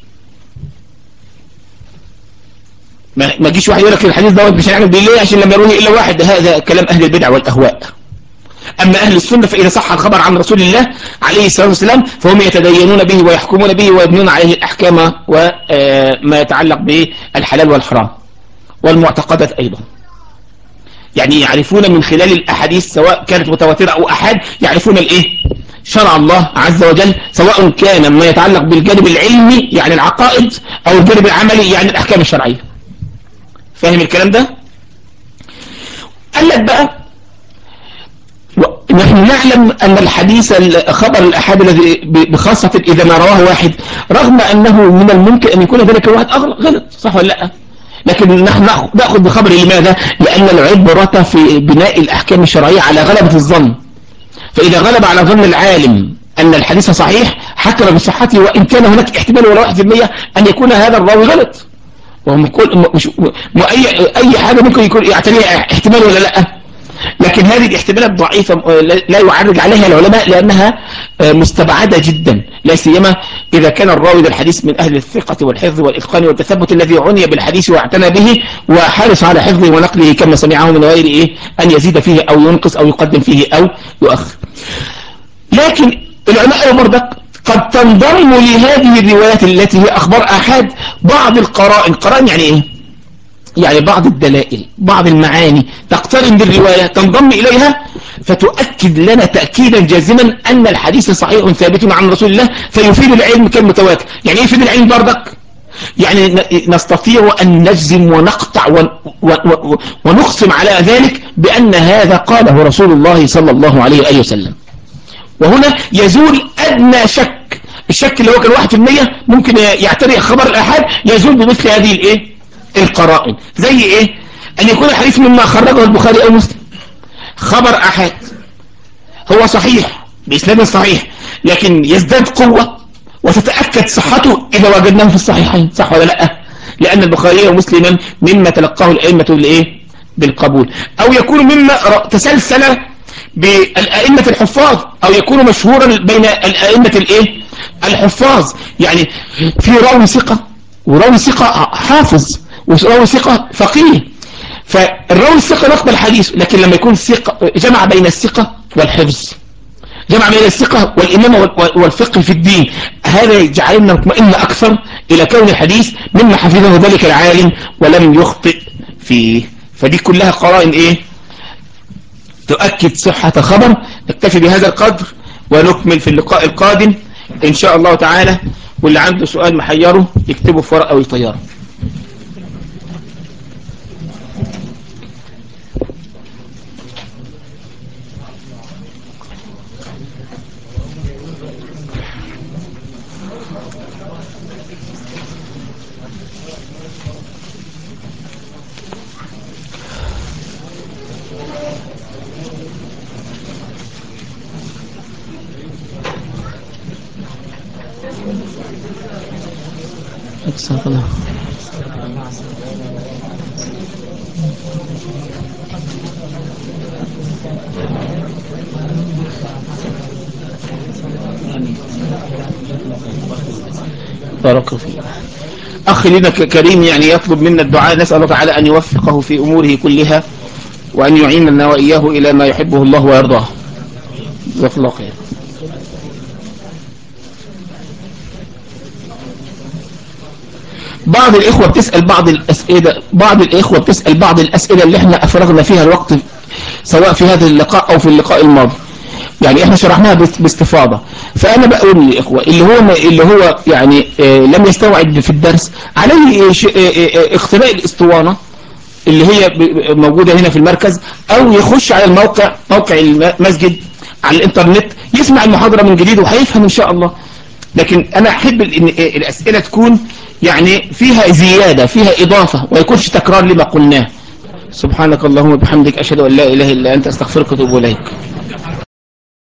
ما جيش واحد يقول لك الحديث دوت مش هنعمل به ليه عشان لم يروه إلا واحد، هذا كلام أهل البدع والأهواء. أما أهل السنة فإذا صح الخبر عن رسول الله عليه الصلاة والسلام فهم يتدينون به ويحكمون به ويبنون عليه الأحكام وما يتعلق بالحلال والحرام والمعتقدات أيضا. يعني يعرفون من خلال الأحاديث سواء كانت متواترة أو أحاد، يعرفون الإيه شرع الله عز وجل، سواء كان ما يتعلق بالجانب العلمي يعني العقائد أو الجانب العملي يعني الأحكام الشرعية. فاهم الكلام ده؟ قال لك بقى ونحن نعلم أن الحديث خبر الأحاد الذي بخاصة إذا ما رواه واحد، رغم أنه من الممكن أن يكون ذلك الواحد غلط، صح ولا لا؟ لكن نحن نأخذ بخبر. لماذا؟ لأن العبرة في بناء الأحكام الشرعية على غلبة الظن. فإذا غلب على ظن العالم أن الحديث صحيح حكم بصحته، وإن كان هناك احتمال ولا 1% أن يكون هذا الراوي غلط. أي حاجة ممكن يكون يعتريها احتمال ولا لا. لكن هذه الاحتمالات ضعيفة لا يعرج عليها العلماء، لأنها مستبعدة جدا، لا سيما إذا كان الراوي الحديث من أهل الثقة والحفظ والإتقان والتثبت الذي عني بالحديث واعتنى به وحرص على حفظه ونقله كما سمعه من غير أن يزيد فيه أو ينقص أو يقدم فيه أو يؤخر. لكن العلماء برضك قد تنضم لهذه الروايات التي هي أخبار آحاد بعض القرائن. قرائن يعني إيه؟ يعني بعض الدلائل، بعض المعاني تقترن بالرواية تنضم إليها فتؤكد لنا تأكيدا جازما أن الحديث صحيح ثابت عن رسول الله، فيفيد العلم كالمتواتر. يعني إيه يفيد العلم برضك؟ يعني نستطيع أن نجزم ونقطع ونقسم على ذلك بأن هذا قاله رسول الله صلى الله عليه وآله وسلم. وهنا يزول أدنى شك. الشك اللي هو كان 1% ممكن يعتري خبر الأحاد، يزول بمثل هذه القرائن. زي ايه؟ ان يكون الحديث مما خرجه البخاري او مسلم، خبر احاد هو صحيح باسناد صحيح، لكن يزداد قوة وتتأكد صحته اذا وجدناه في الصحيحين، صح ولا لا؟ لان البخاري ومسلما مما تلقاه الائمة بالقبول، او يكون مما تسلسل بالائمة الحفاظ، او يكون مشهورا بين الائمة الحفاظ. يعني في راوي ثقة وراوي ثقة حافظ وراوي ثقة فقيه، فالراوي الثقة نقبل الحديث، لكن لما يكون ثقة جمع بين الثقة والحفظ، جمع بين الثقة والإمامة والفقه في الدين، هذا يجعلنا نطمئن أكثر إلى كون الحديث مما حفظه ذلك العالم ولم يخطئ فيه. فدي كلها قرائن تؤكد صحة خبر. نكتفي بهذا القدر ونكمل في اللقاء القادم إن شاء الله تعالى. واللي عنده سؤال محيره يكتبه في ورقة ويطيره. بارك فيك. أخ لنا كريم يعني يطلب منا الدعاء، نسأل الله تعالى أن يوفقه في أموره كلها وأن يعيننا وإياه إلى ما يحبه الله ويرضاه. جزاك الله خير. بعض الإخوة بتسأل بعض الأسئلة اللي احنا أفرغنا فيها الوقت، سواء في هذا اللقاء أو في اللقاء الماضي، يعني احنا شرحناها باستفاضة. فأنا بقول للإخوة اللي هو يعني لم يستوعب في الدرس، عليه اختباء الاسطوانة اللي هي موجودة هنا في المركز، أو يخش على موقع المسجد على الإنترنت يسمع المحاضرة من جديد وهيفهم إن شاء الله. لكن أنا أحب إن الأسئلة تكون يعني فيها زيادة، فيها إضافة، ويكونش تكرار لما قلناه. سبحانك اللهم وبحمدك، أشهد أن لا إله إلا أنت، أستغفرك وأتوب إليك.